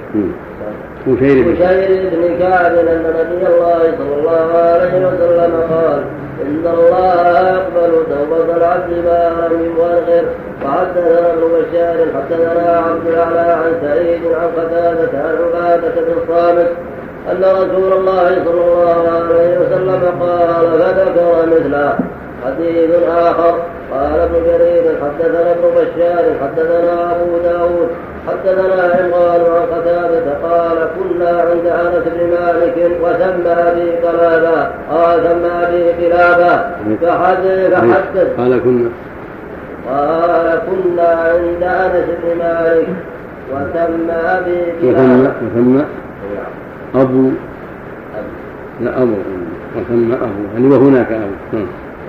بشير بن كعب أن نبي الله صلى الله عليه وسلم قال إن الله يقبل توبة العبد ما لم يغرغر. وحدثنا ابن بشار حدثنا عبد الأعلى عن سعيد عن قتادة عن عبادة بن الصامت أن رسول الله صلى الله عليه وسلم قال فذكر مثله. حديث آخر قال ابن جرير حدثنا ابن بشار حدثنا أبو داود حدثنا عمران عن قتادة قال كنا عند أنس بن مالك وسمى أبي قلابة قال سمى أبي قلابة فحدث قال كنا قال كنا عند أنس بن مالك وسمى أبي قلابة وسمى أبو لا أبو وسمى أبو يعني وهناك أبو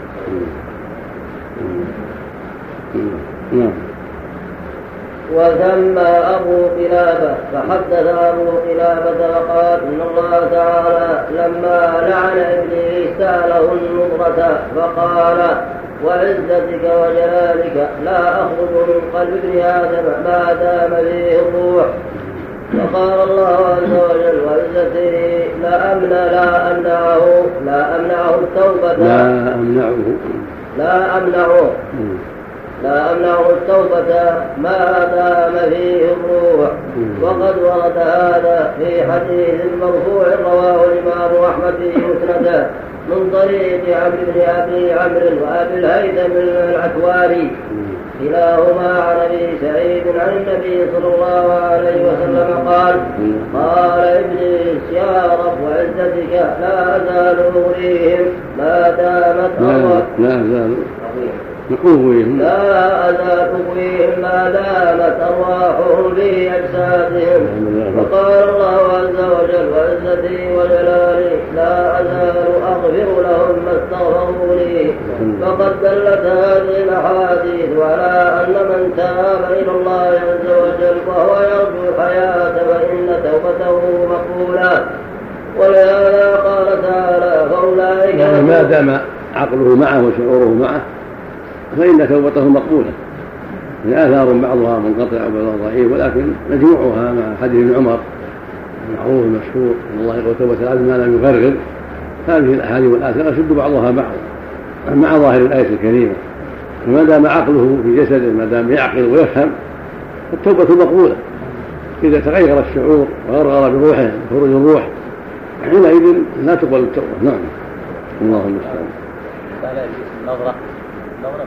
نعم. وثم أبو قلابة فحدث أبو قلابة وقال إن الله تعالى لما لعن إبليس سأله النظرة فقال وعزتك وجلالك لا أخرج من قلب ابن آدم ما دام فيه الروح. فقال الله عز وجل وعزتي لا أمنع لا أمنعه لا أمنعه التوبة لا أمنعه لا أمنعه لا أمنعه التوبة ما دام فيه الروح. وقد ورد هذا في حديث مرفوع رواه الإمام أحمد في مسنده من طريق عمرو بن أبي عمرو وأبي الهيثم العتواري كلاهما عن أبي سعيد عن النبي صلى الله عليه وسلم قال قال إبليس يا رب وعزتك لا أزال أغريهم ما دامت أرواحهم لا أزال أغويهم لا أزال أغويهم ما دامت أرواحهم في أجسادهم. فقال الله عز وجل وعزتي وجلالي لا أزال أغفر لهم ما استغفروا لي. فقد دلت هذه الأحاديث على أن من تاب إلى الله عز وجل وهو يرجو الحياة فإن توبته مقبولة. ولهذا قال تعالى فأولئك ما دام عقله معه وشعوره معه فإن توبته مقبولة. آثار بعضها منقطع وبعضها ضعيف، ولكن مجموعها مع حديث ابن عمر المعروف المشهور ان الله يقبل توبة العبد ما لم يغرغر. هذه الأحاديث والآثار يشد بعضها بعضا مع ظاهر الآية الكريمة. فما دام عقله في جسده ما دام يعقل ويفهم التوبة مقبولة. إذا تغير الشعور وغرغر بروحه خروج الروح حينئذ لا تقبل التوبة. نعم. اللهم المستعان. نظرة نظرة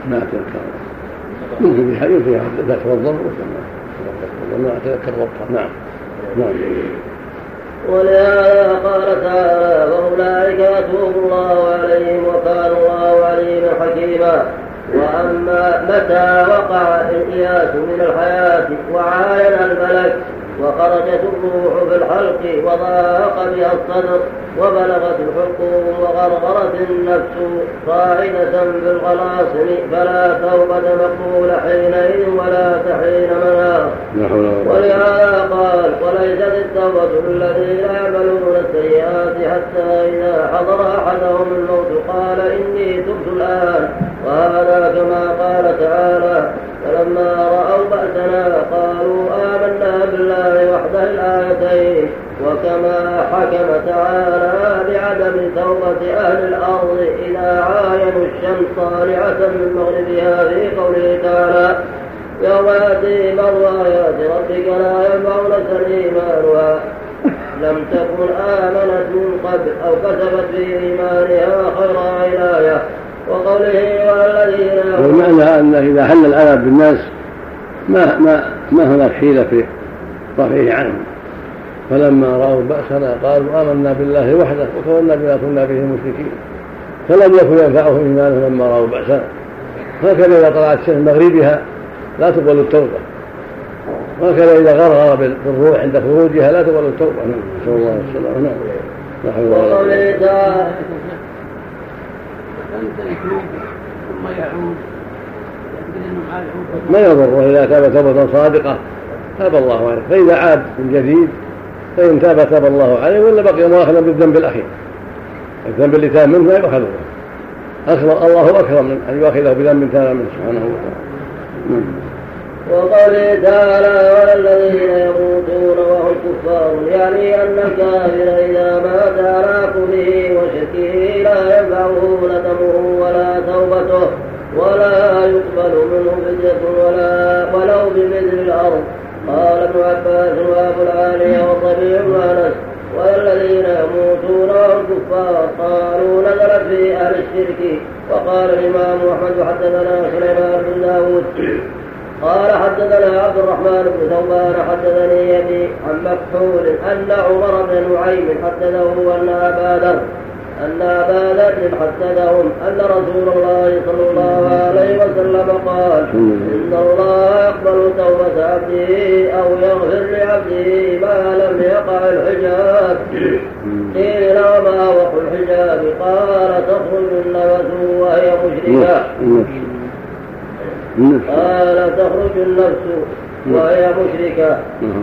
ما أتذكر يمكن في يمكن ذكر الضر وما أتذكر وقتها. نعم نعم. ولهذا قال تعالى فأولئك يتوب الله عليهم وكان الله عليما حكيما. وأما متى وقع الإياس من الحياة وعاين الملك وخرجت الروح في الحلق وضاق بها الصدر وبلغت الحلقوم وغرغرت النفس صاعدة بالغلاصم فلا توبة مقبول حينئذ ولا تحين مناص. ولهذا قال وليست التوبة للذين يعملون السيئات حتى إذا حضر أحدهم الموت قال إني تبت الآن. وهذا كما قال تعالى فلما رأوا بأسنا قالوا آمنا بالله وحده الآيتين. وكما حكم تعالى بعدم توبة أهل الأرض إذا عاينوا الشمس طالعة من مغربها في قوله تعالى يوم يأتي مرض آيات ربك لا ينفع نفسا إيمانها لم تكن آمنت من قبل أو كسبت في إيمانها خيرا إلهية. وقوله والذين والمعنى أن إذا حل العذاب بالناس ما, ما, ما هناك حيلة في رفعه عنهم. فلما رأوا بأسنا قالوا آمنا بالله وحده وكفرنا بما كنا به مشركين فلم يكن ينفعهم إيمانهم لما رأوا بأسنا. هكذا إذا طلعت الشمس مغربها لا تقبل التوبة وهكذا إذا غرغر بالروح عند خروجها لا تقبل التوبة. نسأل الله السلامة. وقوله تعالى ثم يعود ما يضره إذا تاب توبة صادقة تاب الله عليه. فإذا عاد من جديد فإن تاب تاب الله عليه ولا بقي مؤاخذا بالذنب الأخير. الذنب اللي تاب منه لا يؤخذه. أكبر الله أكرم من أن يؤخذه بذنب تاب منه سبحانه وتعالى. وقال تعالى والذين يموتون وهم كفار يعني أن الكافر إذا مات على كفره وشركه لا ينفعه ندمه ولا توبته ولا يقبل منه فدية ولا ولو بمثل الأرض. قال ابن عباس وابو العالية والربيع وأنس والذين يموتون وهم كفار قالوا نزلت في أهل الشرك. وقال الإمام أحمد حدثنا سليمان بن داود قال حدثنا عبد الرحمن بن ثوبان حدثني أبي عن مكحول أن عمر بن نعيم حدثه أن أبا ذر أن أبا ذر حدثهم أن رسول الله صلى الله عليه وسلم قال إن الله يقبل توبة عبده أو يغفر لعبده ما لم يقع الحجاب. قيل وما وقع الحجاب؟ قال تخرج النفس وهي مشركة. قال تخرج النفس وهي مشركة.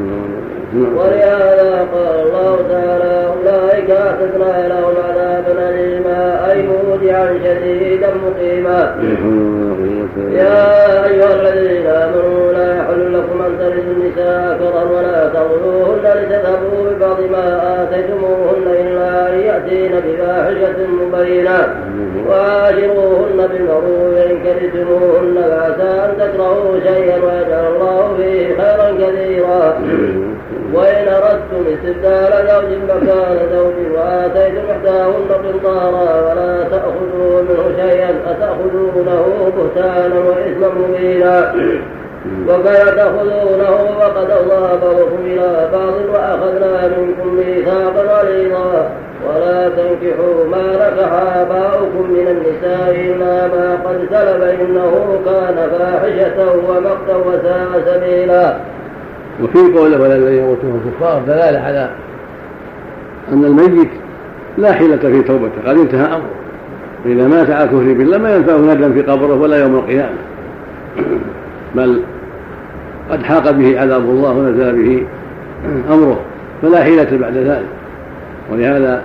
ولهذا قال الله تعالى أولئك أعتدنا لهم عذابا أليما أي موجعا شديدا مقيما. يا أيها الذين آمنوا لا يحل لكم أن ترثوا النساء كرها ولا تغلوهن لتذهبوا ببعض ما آتيتموهن إلا أن يأتين بفاحشة مبينة وعاشروهن بالمعروف إن كرهتموهن فعسى أن تكرهوا شيئا ويجعل الله فيه خيرا كثيرا. وإن أردتم استبدال زوج مكان زوج وآتيتم إحداهن قنطارا ولا تأخذوا منه شيئا أتأخذونه بهتانا وإثما مبينا. وكيف تأخذونه وقد أفضى بعضكم إلى بعض وأخذنا منكم ميثاقا غليظا. ولا تنكحوا ما نكح آباؤكم من النساء إلا ما قد سلف إنه كان فاحشة ومقتا وساء سبيلا. وفي قوله والذين يموتون كفار دلالة على أن الميت لا حيلة في توبته قد انتهى أمره. إذا مات على كفر بالله ما ينفعه ندم في قبره ولا يوم القيامة بل قد حاق به عذاب الله ونزل به أمره فلا حيلة بعد ذلك. ولهذا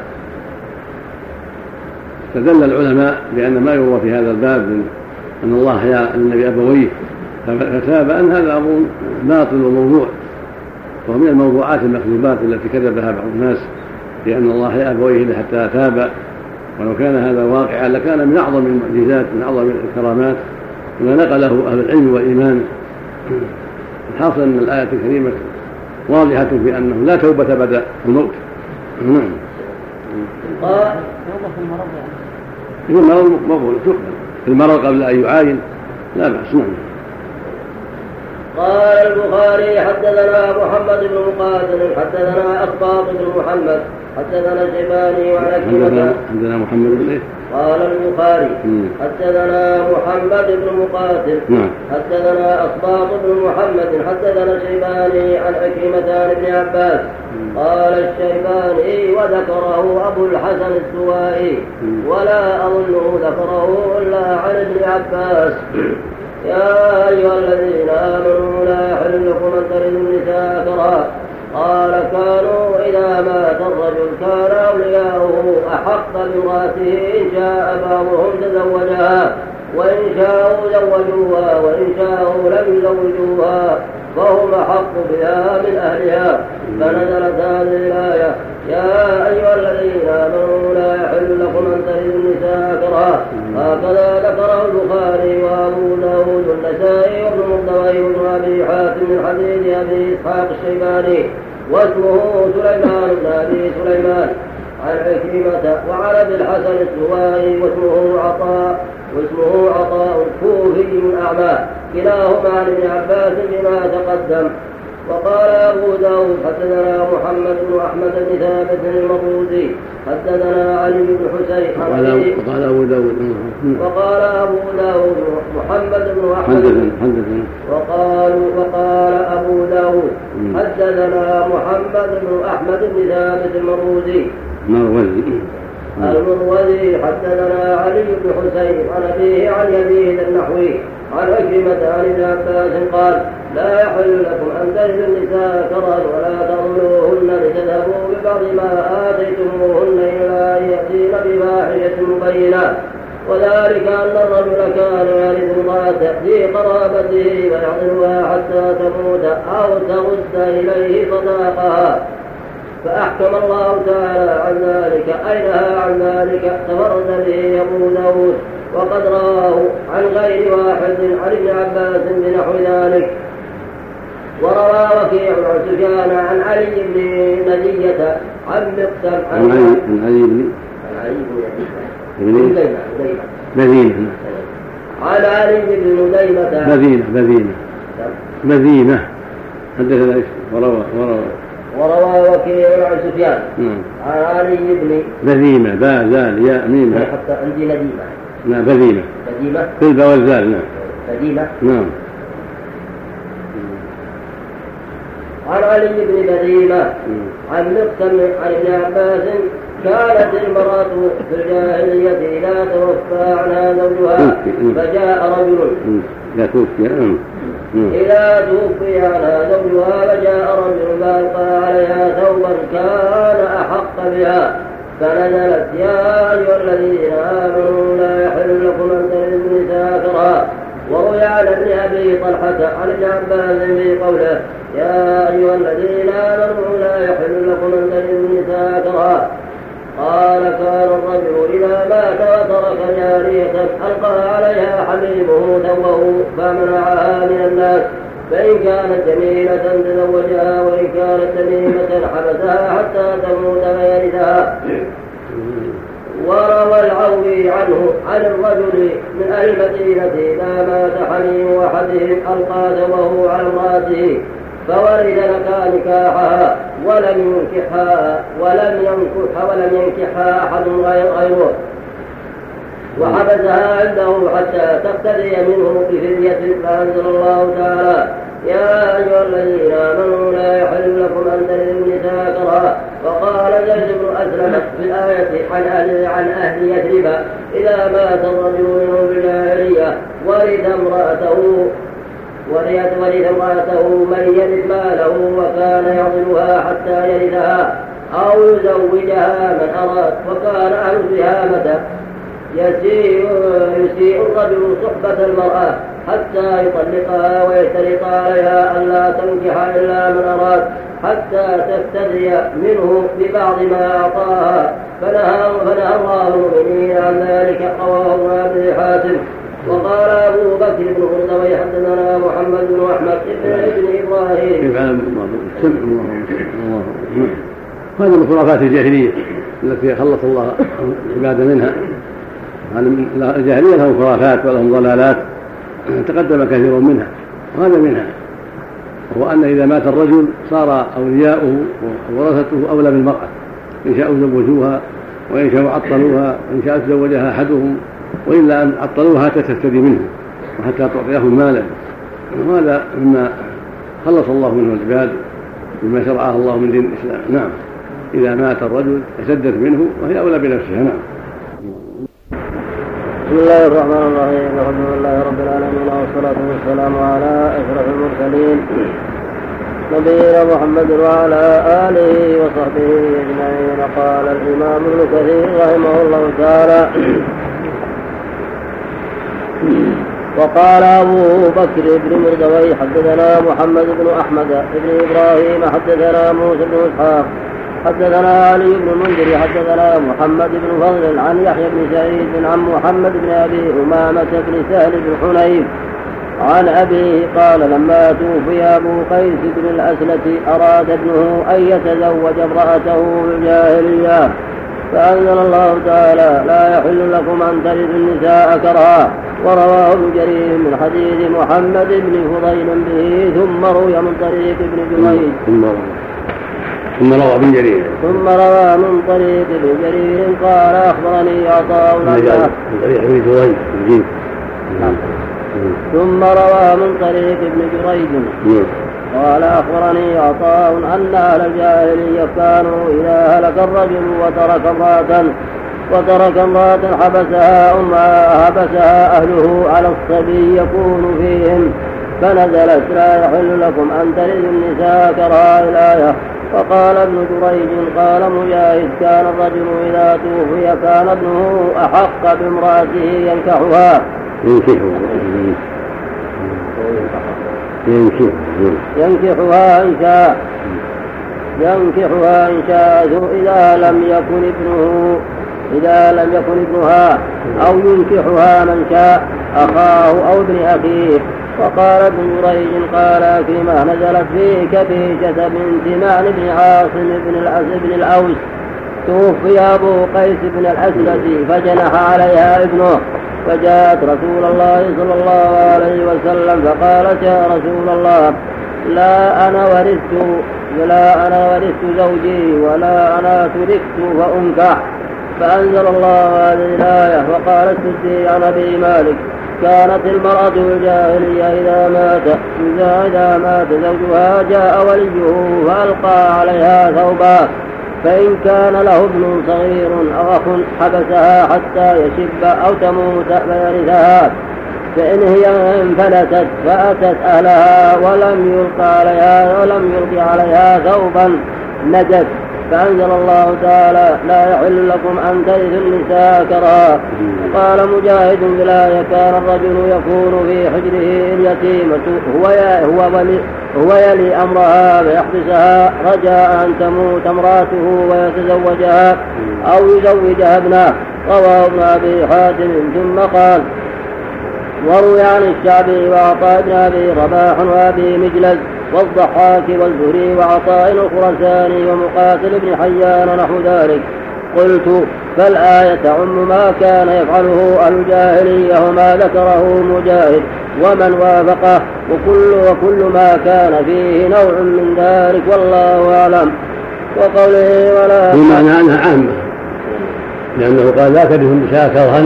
استدل العلماء بأن ما يروى في هذا الباب من أن الله حيا النبي أبويه فتاب أن هذا أمر باطل وموضوع وهو من الموضوعات المكذوبات التي كذبها بعض الناس لأن الله حيا أبويه حتى تاب. ولو كان هذا واقعا لكان من أعظم المعجزات من أعظم الكرامات ما نقله أهل العلم والإيمان. الحاصل أن الآية الكريمة واضحة في أنه لا توبة بعد الموت. نعم. قال في المرض مقبول تقبل في المرض قبل أن يعاين لا بأس. نعم. قال البخاري حدثنا محمد بن مقاتل حدثنا أسباط بن محمد حدثنا الشيباني وعن عكرمة. حدثنا محمد بن ايه؟ قال البخاري حدثنا محمد بن مقاتل حدثنا أسباط بن محمد حدثنا الشيباني عن عكرمة عن ابن عباس. قال الشيباني وذكره أبو الحسن السوائي ولا أظنه ذكره إلا عن ابن عباس. يا أيها الذين آمنوا لا يحل لكم أن ترثوا النساء كرها. قال كانوا إذا مات الرجل كان أولياؤه أحق بامرأته إن شاء بعضهم تزوجها وإن شاءوا زوجوها وإن شاءوا لم يزوجوها فهم أحق بها من أهلها. فنزلت هذه الآية يا أيها الذين آمنوا لا يحل لكم أن ترثوا النساء كرها. هكذا ذكره البخاري وأبو داود والنسائي وابن مردويه وابن أبي حاتم من حديث أبي إسحاق الشيباني واسمه سليمان بن أبي سليمان عن عكرمة وعن أبي الحسن السوائي واسمه عطاء واسمه عطاء الكوفي أعمى كلاهما عن ابن عباس بما تقدم. وقال أبو داود حدثنا محمد بن أحمد بن ثابت المروزي حدثنا علي بن حسين وقال أبو داود وقال أبو داود محمد بن أحمد وقال وقال أبو داود حدثنا محمد بن أحمد بن ثابت المروزي المروزي حدثنا علي بن حسين عن أبيه عن يزيد النحوي عن عكرمة عن ابن عباس قال لا يحل لكم أن ترثوا النساء كرها ولا تغلوهن لتذهبوا ببعض ما آتيتموهن إلا أن يأتين بفاحشة مبينة. وذلك أن الرجل كان يرث امرأته في قرابته فيعضلها حتى تموت أو ترد إليه صداقها فأحكم الله تعالى عن ذلك أي نهى عن ذلك تفرد به أبو داود وقد رواه عن غير واحد عن ابن عباس بنحو ذلك. وروى وكيع عن سفيان عن علي بن نزية عن مقسم عن علي بن مدينة عن علي بن مدينة مدينة مدينة مدينة حدثنا وروى وروى وروى وكيع عن سفيان عن علي بن بذيمة باء زال ياء ميم حتى عندي نديمة نعم بذيمة بذيمة في الباء والزال نعم بذيمة نعم عن علي بن بذيمة عن مقسم عن ابن عباس كانت المرأة في الجاهلية لا توفى عنها زوجها فجاء رجل لا توفي إذا توفي عنها زوجها فجاء رجل فألقى عليها ثوبا كان أحق بها فنزلت يا أيها الذين آمنوا لا يحل لكم أن ترثوا النساء كرها. وروي عن ابن أبي طلحة عن ابن عباس في قوله يا أيها الذين آمنوا لا يحل لكم أن ترثوا النساء كرها. قال كان الرجل إذا مات وترك جارية ألقى عليها حبيبه ثوبه فمنعها من الناس فإن كانت جميلة تزوجها وإن كانت جميلة حبسها حتى تموت فيرثها. وروى العوي عنه عن الرجل من أهل المدينة إذا مات حميم أحدهم ألقى ثوبه على امرأته فورد لك نكاحها ولم ينكحها ولم ينكحها ولم ينكحها أحد غيره وحبسها عنده حتى تقتدي منه بفدية. فأنزل الله تعالى يا أيها الذين آمنوا لا يحل لكم أن ترثوا النساء كرها. وقال زيد بن أسلم في الآية عن أهل, عن أهل يثرب إذا مات الرجل منهم بالجاهلية ورث امرأته ورث امرأته من يرث ماله وكان يعضلها حتى يرثها أو يزوجها من أراد. وكان أهل الزهامة يسيء, يسيء الرجل صحبة المرأة حتى يطلقها ويشترط عليها أن لا تنكح إلا من أراد حتى تستدعي منه ببعض ما أعطاها فنهى الله المؤمنين عن ذلك. رواه ابن أبي حاتم. وقال أبو بكر بن مردويه حدثنا محمد بن أحمد بن ابن إبراهيم هذا من خرافات الجاهلية التي خلص الله العباد منها. الجاهلية لهم خرافات ولهم ضلالات تقدم كثير منها، وهذا منها، وهو أن إذا مات الرجل صار أولياؤه وورثته أولى بالمرأة، إن شاءوا زوجوها وإن شاءوا عطلوها وإن شاءوا تزوجها أحدهم، وإلا أن عطلوها حتى تستدي منه وحتى تعطيهم مالا. وهذا مما خلص الله منه العباد بما شرعه الله من دين الإسلام. نعم، إذا مات الرجل تسدت منه وهي أولى بنفسها. نعم. بسم الله الرحمن الرحيم، الحمد لله رب العالمين، والصلاة والسلام على أشرف المرسلين نبينا محمد وعلى آله وصحبه أجمعين. قال الإمام ابن كثير رحمه الله تعالى: وقال أبو بكر بن مردوي حدثنا محمد بن أحمد بن إبراهيم حدثنا موسى بن إسحاق حدثنا علي بن المنذر حدثنا محمد بن فضل عن يحيى بن سعيد عن محمد بن أبي أمامة بن سهل بن حنيف عن أبيه قال: لما توفي أبو قيس بن الأسلة أراد ابنه أن يتزوج امرأته بالجاهلية، فأنزل الله تعالى: لا يحل لكم أن ترثوا النساء كرها. ورواه ابن جرير من حديث محمد بن فضيل به، ثم روي من طريق ابن جريج ثم روى ابن جرير ثم روى من طريق ابن جرير قال: أخبرني عطاء من طريق ابن جريج ثم روى من طريق ابن جريج قال: أخبرني عطاء أن أهل الجاهلية كانوا إذا هلك الرجل وترك امرأة وترك امرأة حبسها أمها حبسها أهله على الصبي يكون فيهم، فنزلت: لا يحل لكم أن ترثوا النساء كرها الآية. وقال ابن جريج قال مجاهد: كان الرجل إذا توفي كان ابنه أحق بامرأته ينكحها ينكحها إن شاء ينكحها إن شاء إذا لم يكن ابنه إذا لم يكن ابنها، أو ينكحها من شاء أخاه أو ابن أخيه. وقال ابن جريج قال: فيما نزلت فيه كبيشة بنت معن بن عاصم بن الأسد بن الأوس توفي أبو قيس بن الأسد فجنح عليها ابنه، فجاءت رسول الله صلى الله عليه وسلم فقالت: يا رسول الله، لا أنا ورثت ولا أنا ورثت زوجي ولا أنا تركت فأنكح. فأنزل الله هذه الآية. وقال السدي عن أبي مالك: كانت المرأة الجاهلية إذا مات إذا مات زوجها جاء وليه فألقى عليها ثوبا، فإن كان له ابن صغير أو أخ حبسها حتى يشب أو تموت فيرثها، فإن هي انفلتت فأتت أهلها ولم يلقى عليها ولم يلقي عليها ثوبا نجت. فأنزل الله تعالى: لا يحل لكم أن ترثوا النساء كرها. قال مجاهد: بالآية كان الرجل يكون في حجره اليتيمة هو هو ولي هو يلي أمرها فيحبسها رجاء أن تموت امرأته ويتزوجها أو يزوجها ابنه. رواه ابن أبي حاتم. ثم قال: وروي عن الشعبي وعطاء بن أبي رباح وأبي مجلد والضحاك والزهري وعطاء الخرساني ومقاتل بن حيان نحو ذلك. قلت: فالآية تعم ما كان يفعله أهل الجاهلية وما ذكره مجاهد ومن وافقه، وكل وكل ما كان فيه نوع من ذلك، والله أعلم. وقوله: ولا بمعنى أنها عامة، لأنه قال: لا ترثوا النساء كرها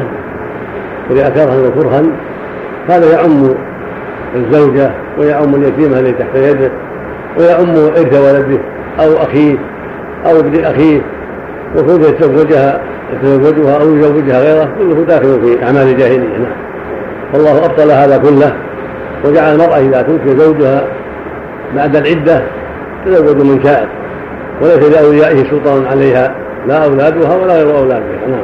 إذا كرها وكرها، هذا يعم الزوجة ويعم اليتيمة التي تحت يده ويعم إرث ولده أو أخيه أو ابن أخيه، وكل يتزوجها يتزوجها أو يزوجها غيره كله داخل في أعمال الجاهلية. نعم. فالله أبطل هذا كله وجعل المرأة إذا توفي زوجها بعد العدة تزوج من شاءت، وليس لأوليائه سلطان عليها، لا أولادها ولا غير أولادها. نعم.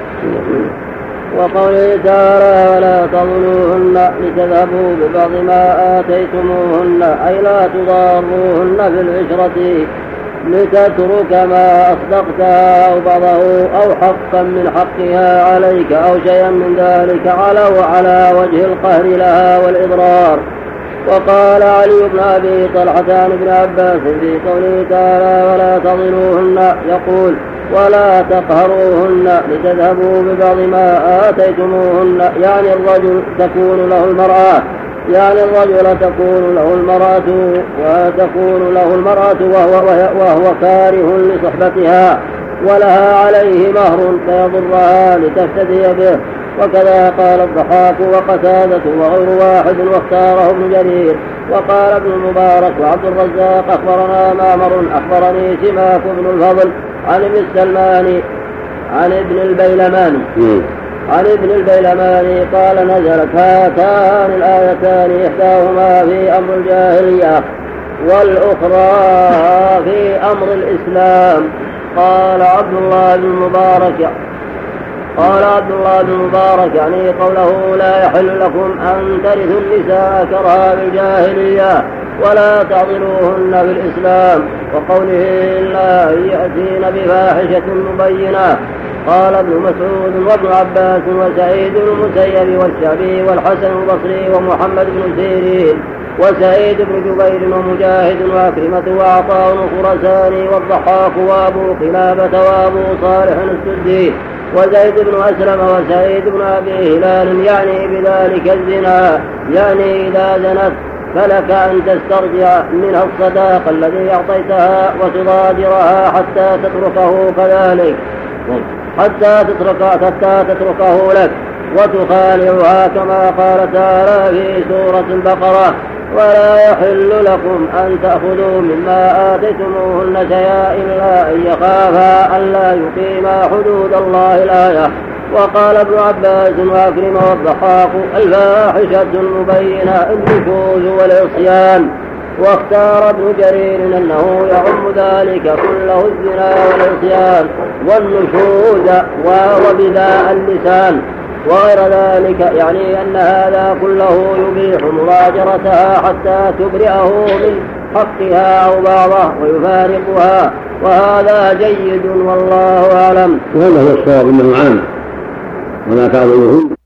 وقوله تعالى: ولا تضلوهن لتذهبوا ببعض ما آتيتموهن، أي لا تضاروهن في العشرة لتترك ما أصدقتها أو بعضه أو حقا من حقها عليك أو شيئا من ذلك على وعلى وجه القهر لها والإضرار. وقال علي بن أبي طلحة عن ابن عباس في قوله تعالى ولا تضلوهن يقول ولا تقهروهن لتذهبوا ببعض ما آتيتموهن يعني الرجل تكون له المرأة يعني الرجل تكون له المرأة وتكون له المرأة وهو, وهو كاره لصحبتها ولها عليه مهر فيضرها لتفتدي به. وكذا قال الضحاك وقتادة وغير واحد واختاره ابن جرير. وقال ابن المبارك وعبد الرزاق أخبرنا معمر أخبرني سماك بن الفضل عن ابن السلمان عن ابن البيلماني عن ابن البيلماني قال نزلت هاتان الآيتان إحداهما في أمر الجاهلية والأخرى في أمر الإسلام. قال عبد الله بن المبارك قال عبد الله بن المبارك يعني قوله لا يحل لكم أن ترثوا النساء كرها بالجاهلية ولا تعضلوهن بالإسلام وقوله لا يأتين بفاحشة مبينة. قال ابن مسعود وابن عباس وسعيد بن المسيب والشعبي والحسن البصري ومحمد بن سيرين وسعيد بن جبير ومجاهد وأكرمة وعطاء الخرساني والضحاك وأبو قلابة وأبو صالح السدي وزيد بن أسلم وسعيد بن أبي هلال يعني بذلك الزنا يعني إذا زنت فلك أن تسترجع منها الصداق الذي أعطيتها وتضاجرها حتى تتركه كذلك حتى تترك حتى تتركه لك وتخالعها كما قال تعالى في سورة البقرة ولا يحل لكم أن تأخذوا مما آتيتموهن شيئا إلا أن يخافا ألا يقيما حدود الله الآية. وقال ابن عباس وأكرمة والضحاك الفاحشة المبينة النشوز والعصيان. واختار ابن جرير أنه يعم ذلك كله الزنا والعصيان والنشوز وبذاء اللسان وغير ذلك يعني أن هذا كله يبيح مراجرتها حتى تبرئه من حقها أو بعضه ويفارقها وهذا جيد والله أعلم. وهذا هو الصواب أنه عام ولا تعضلوهن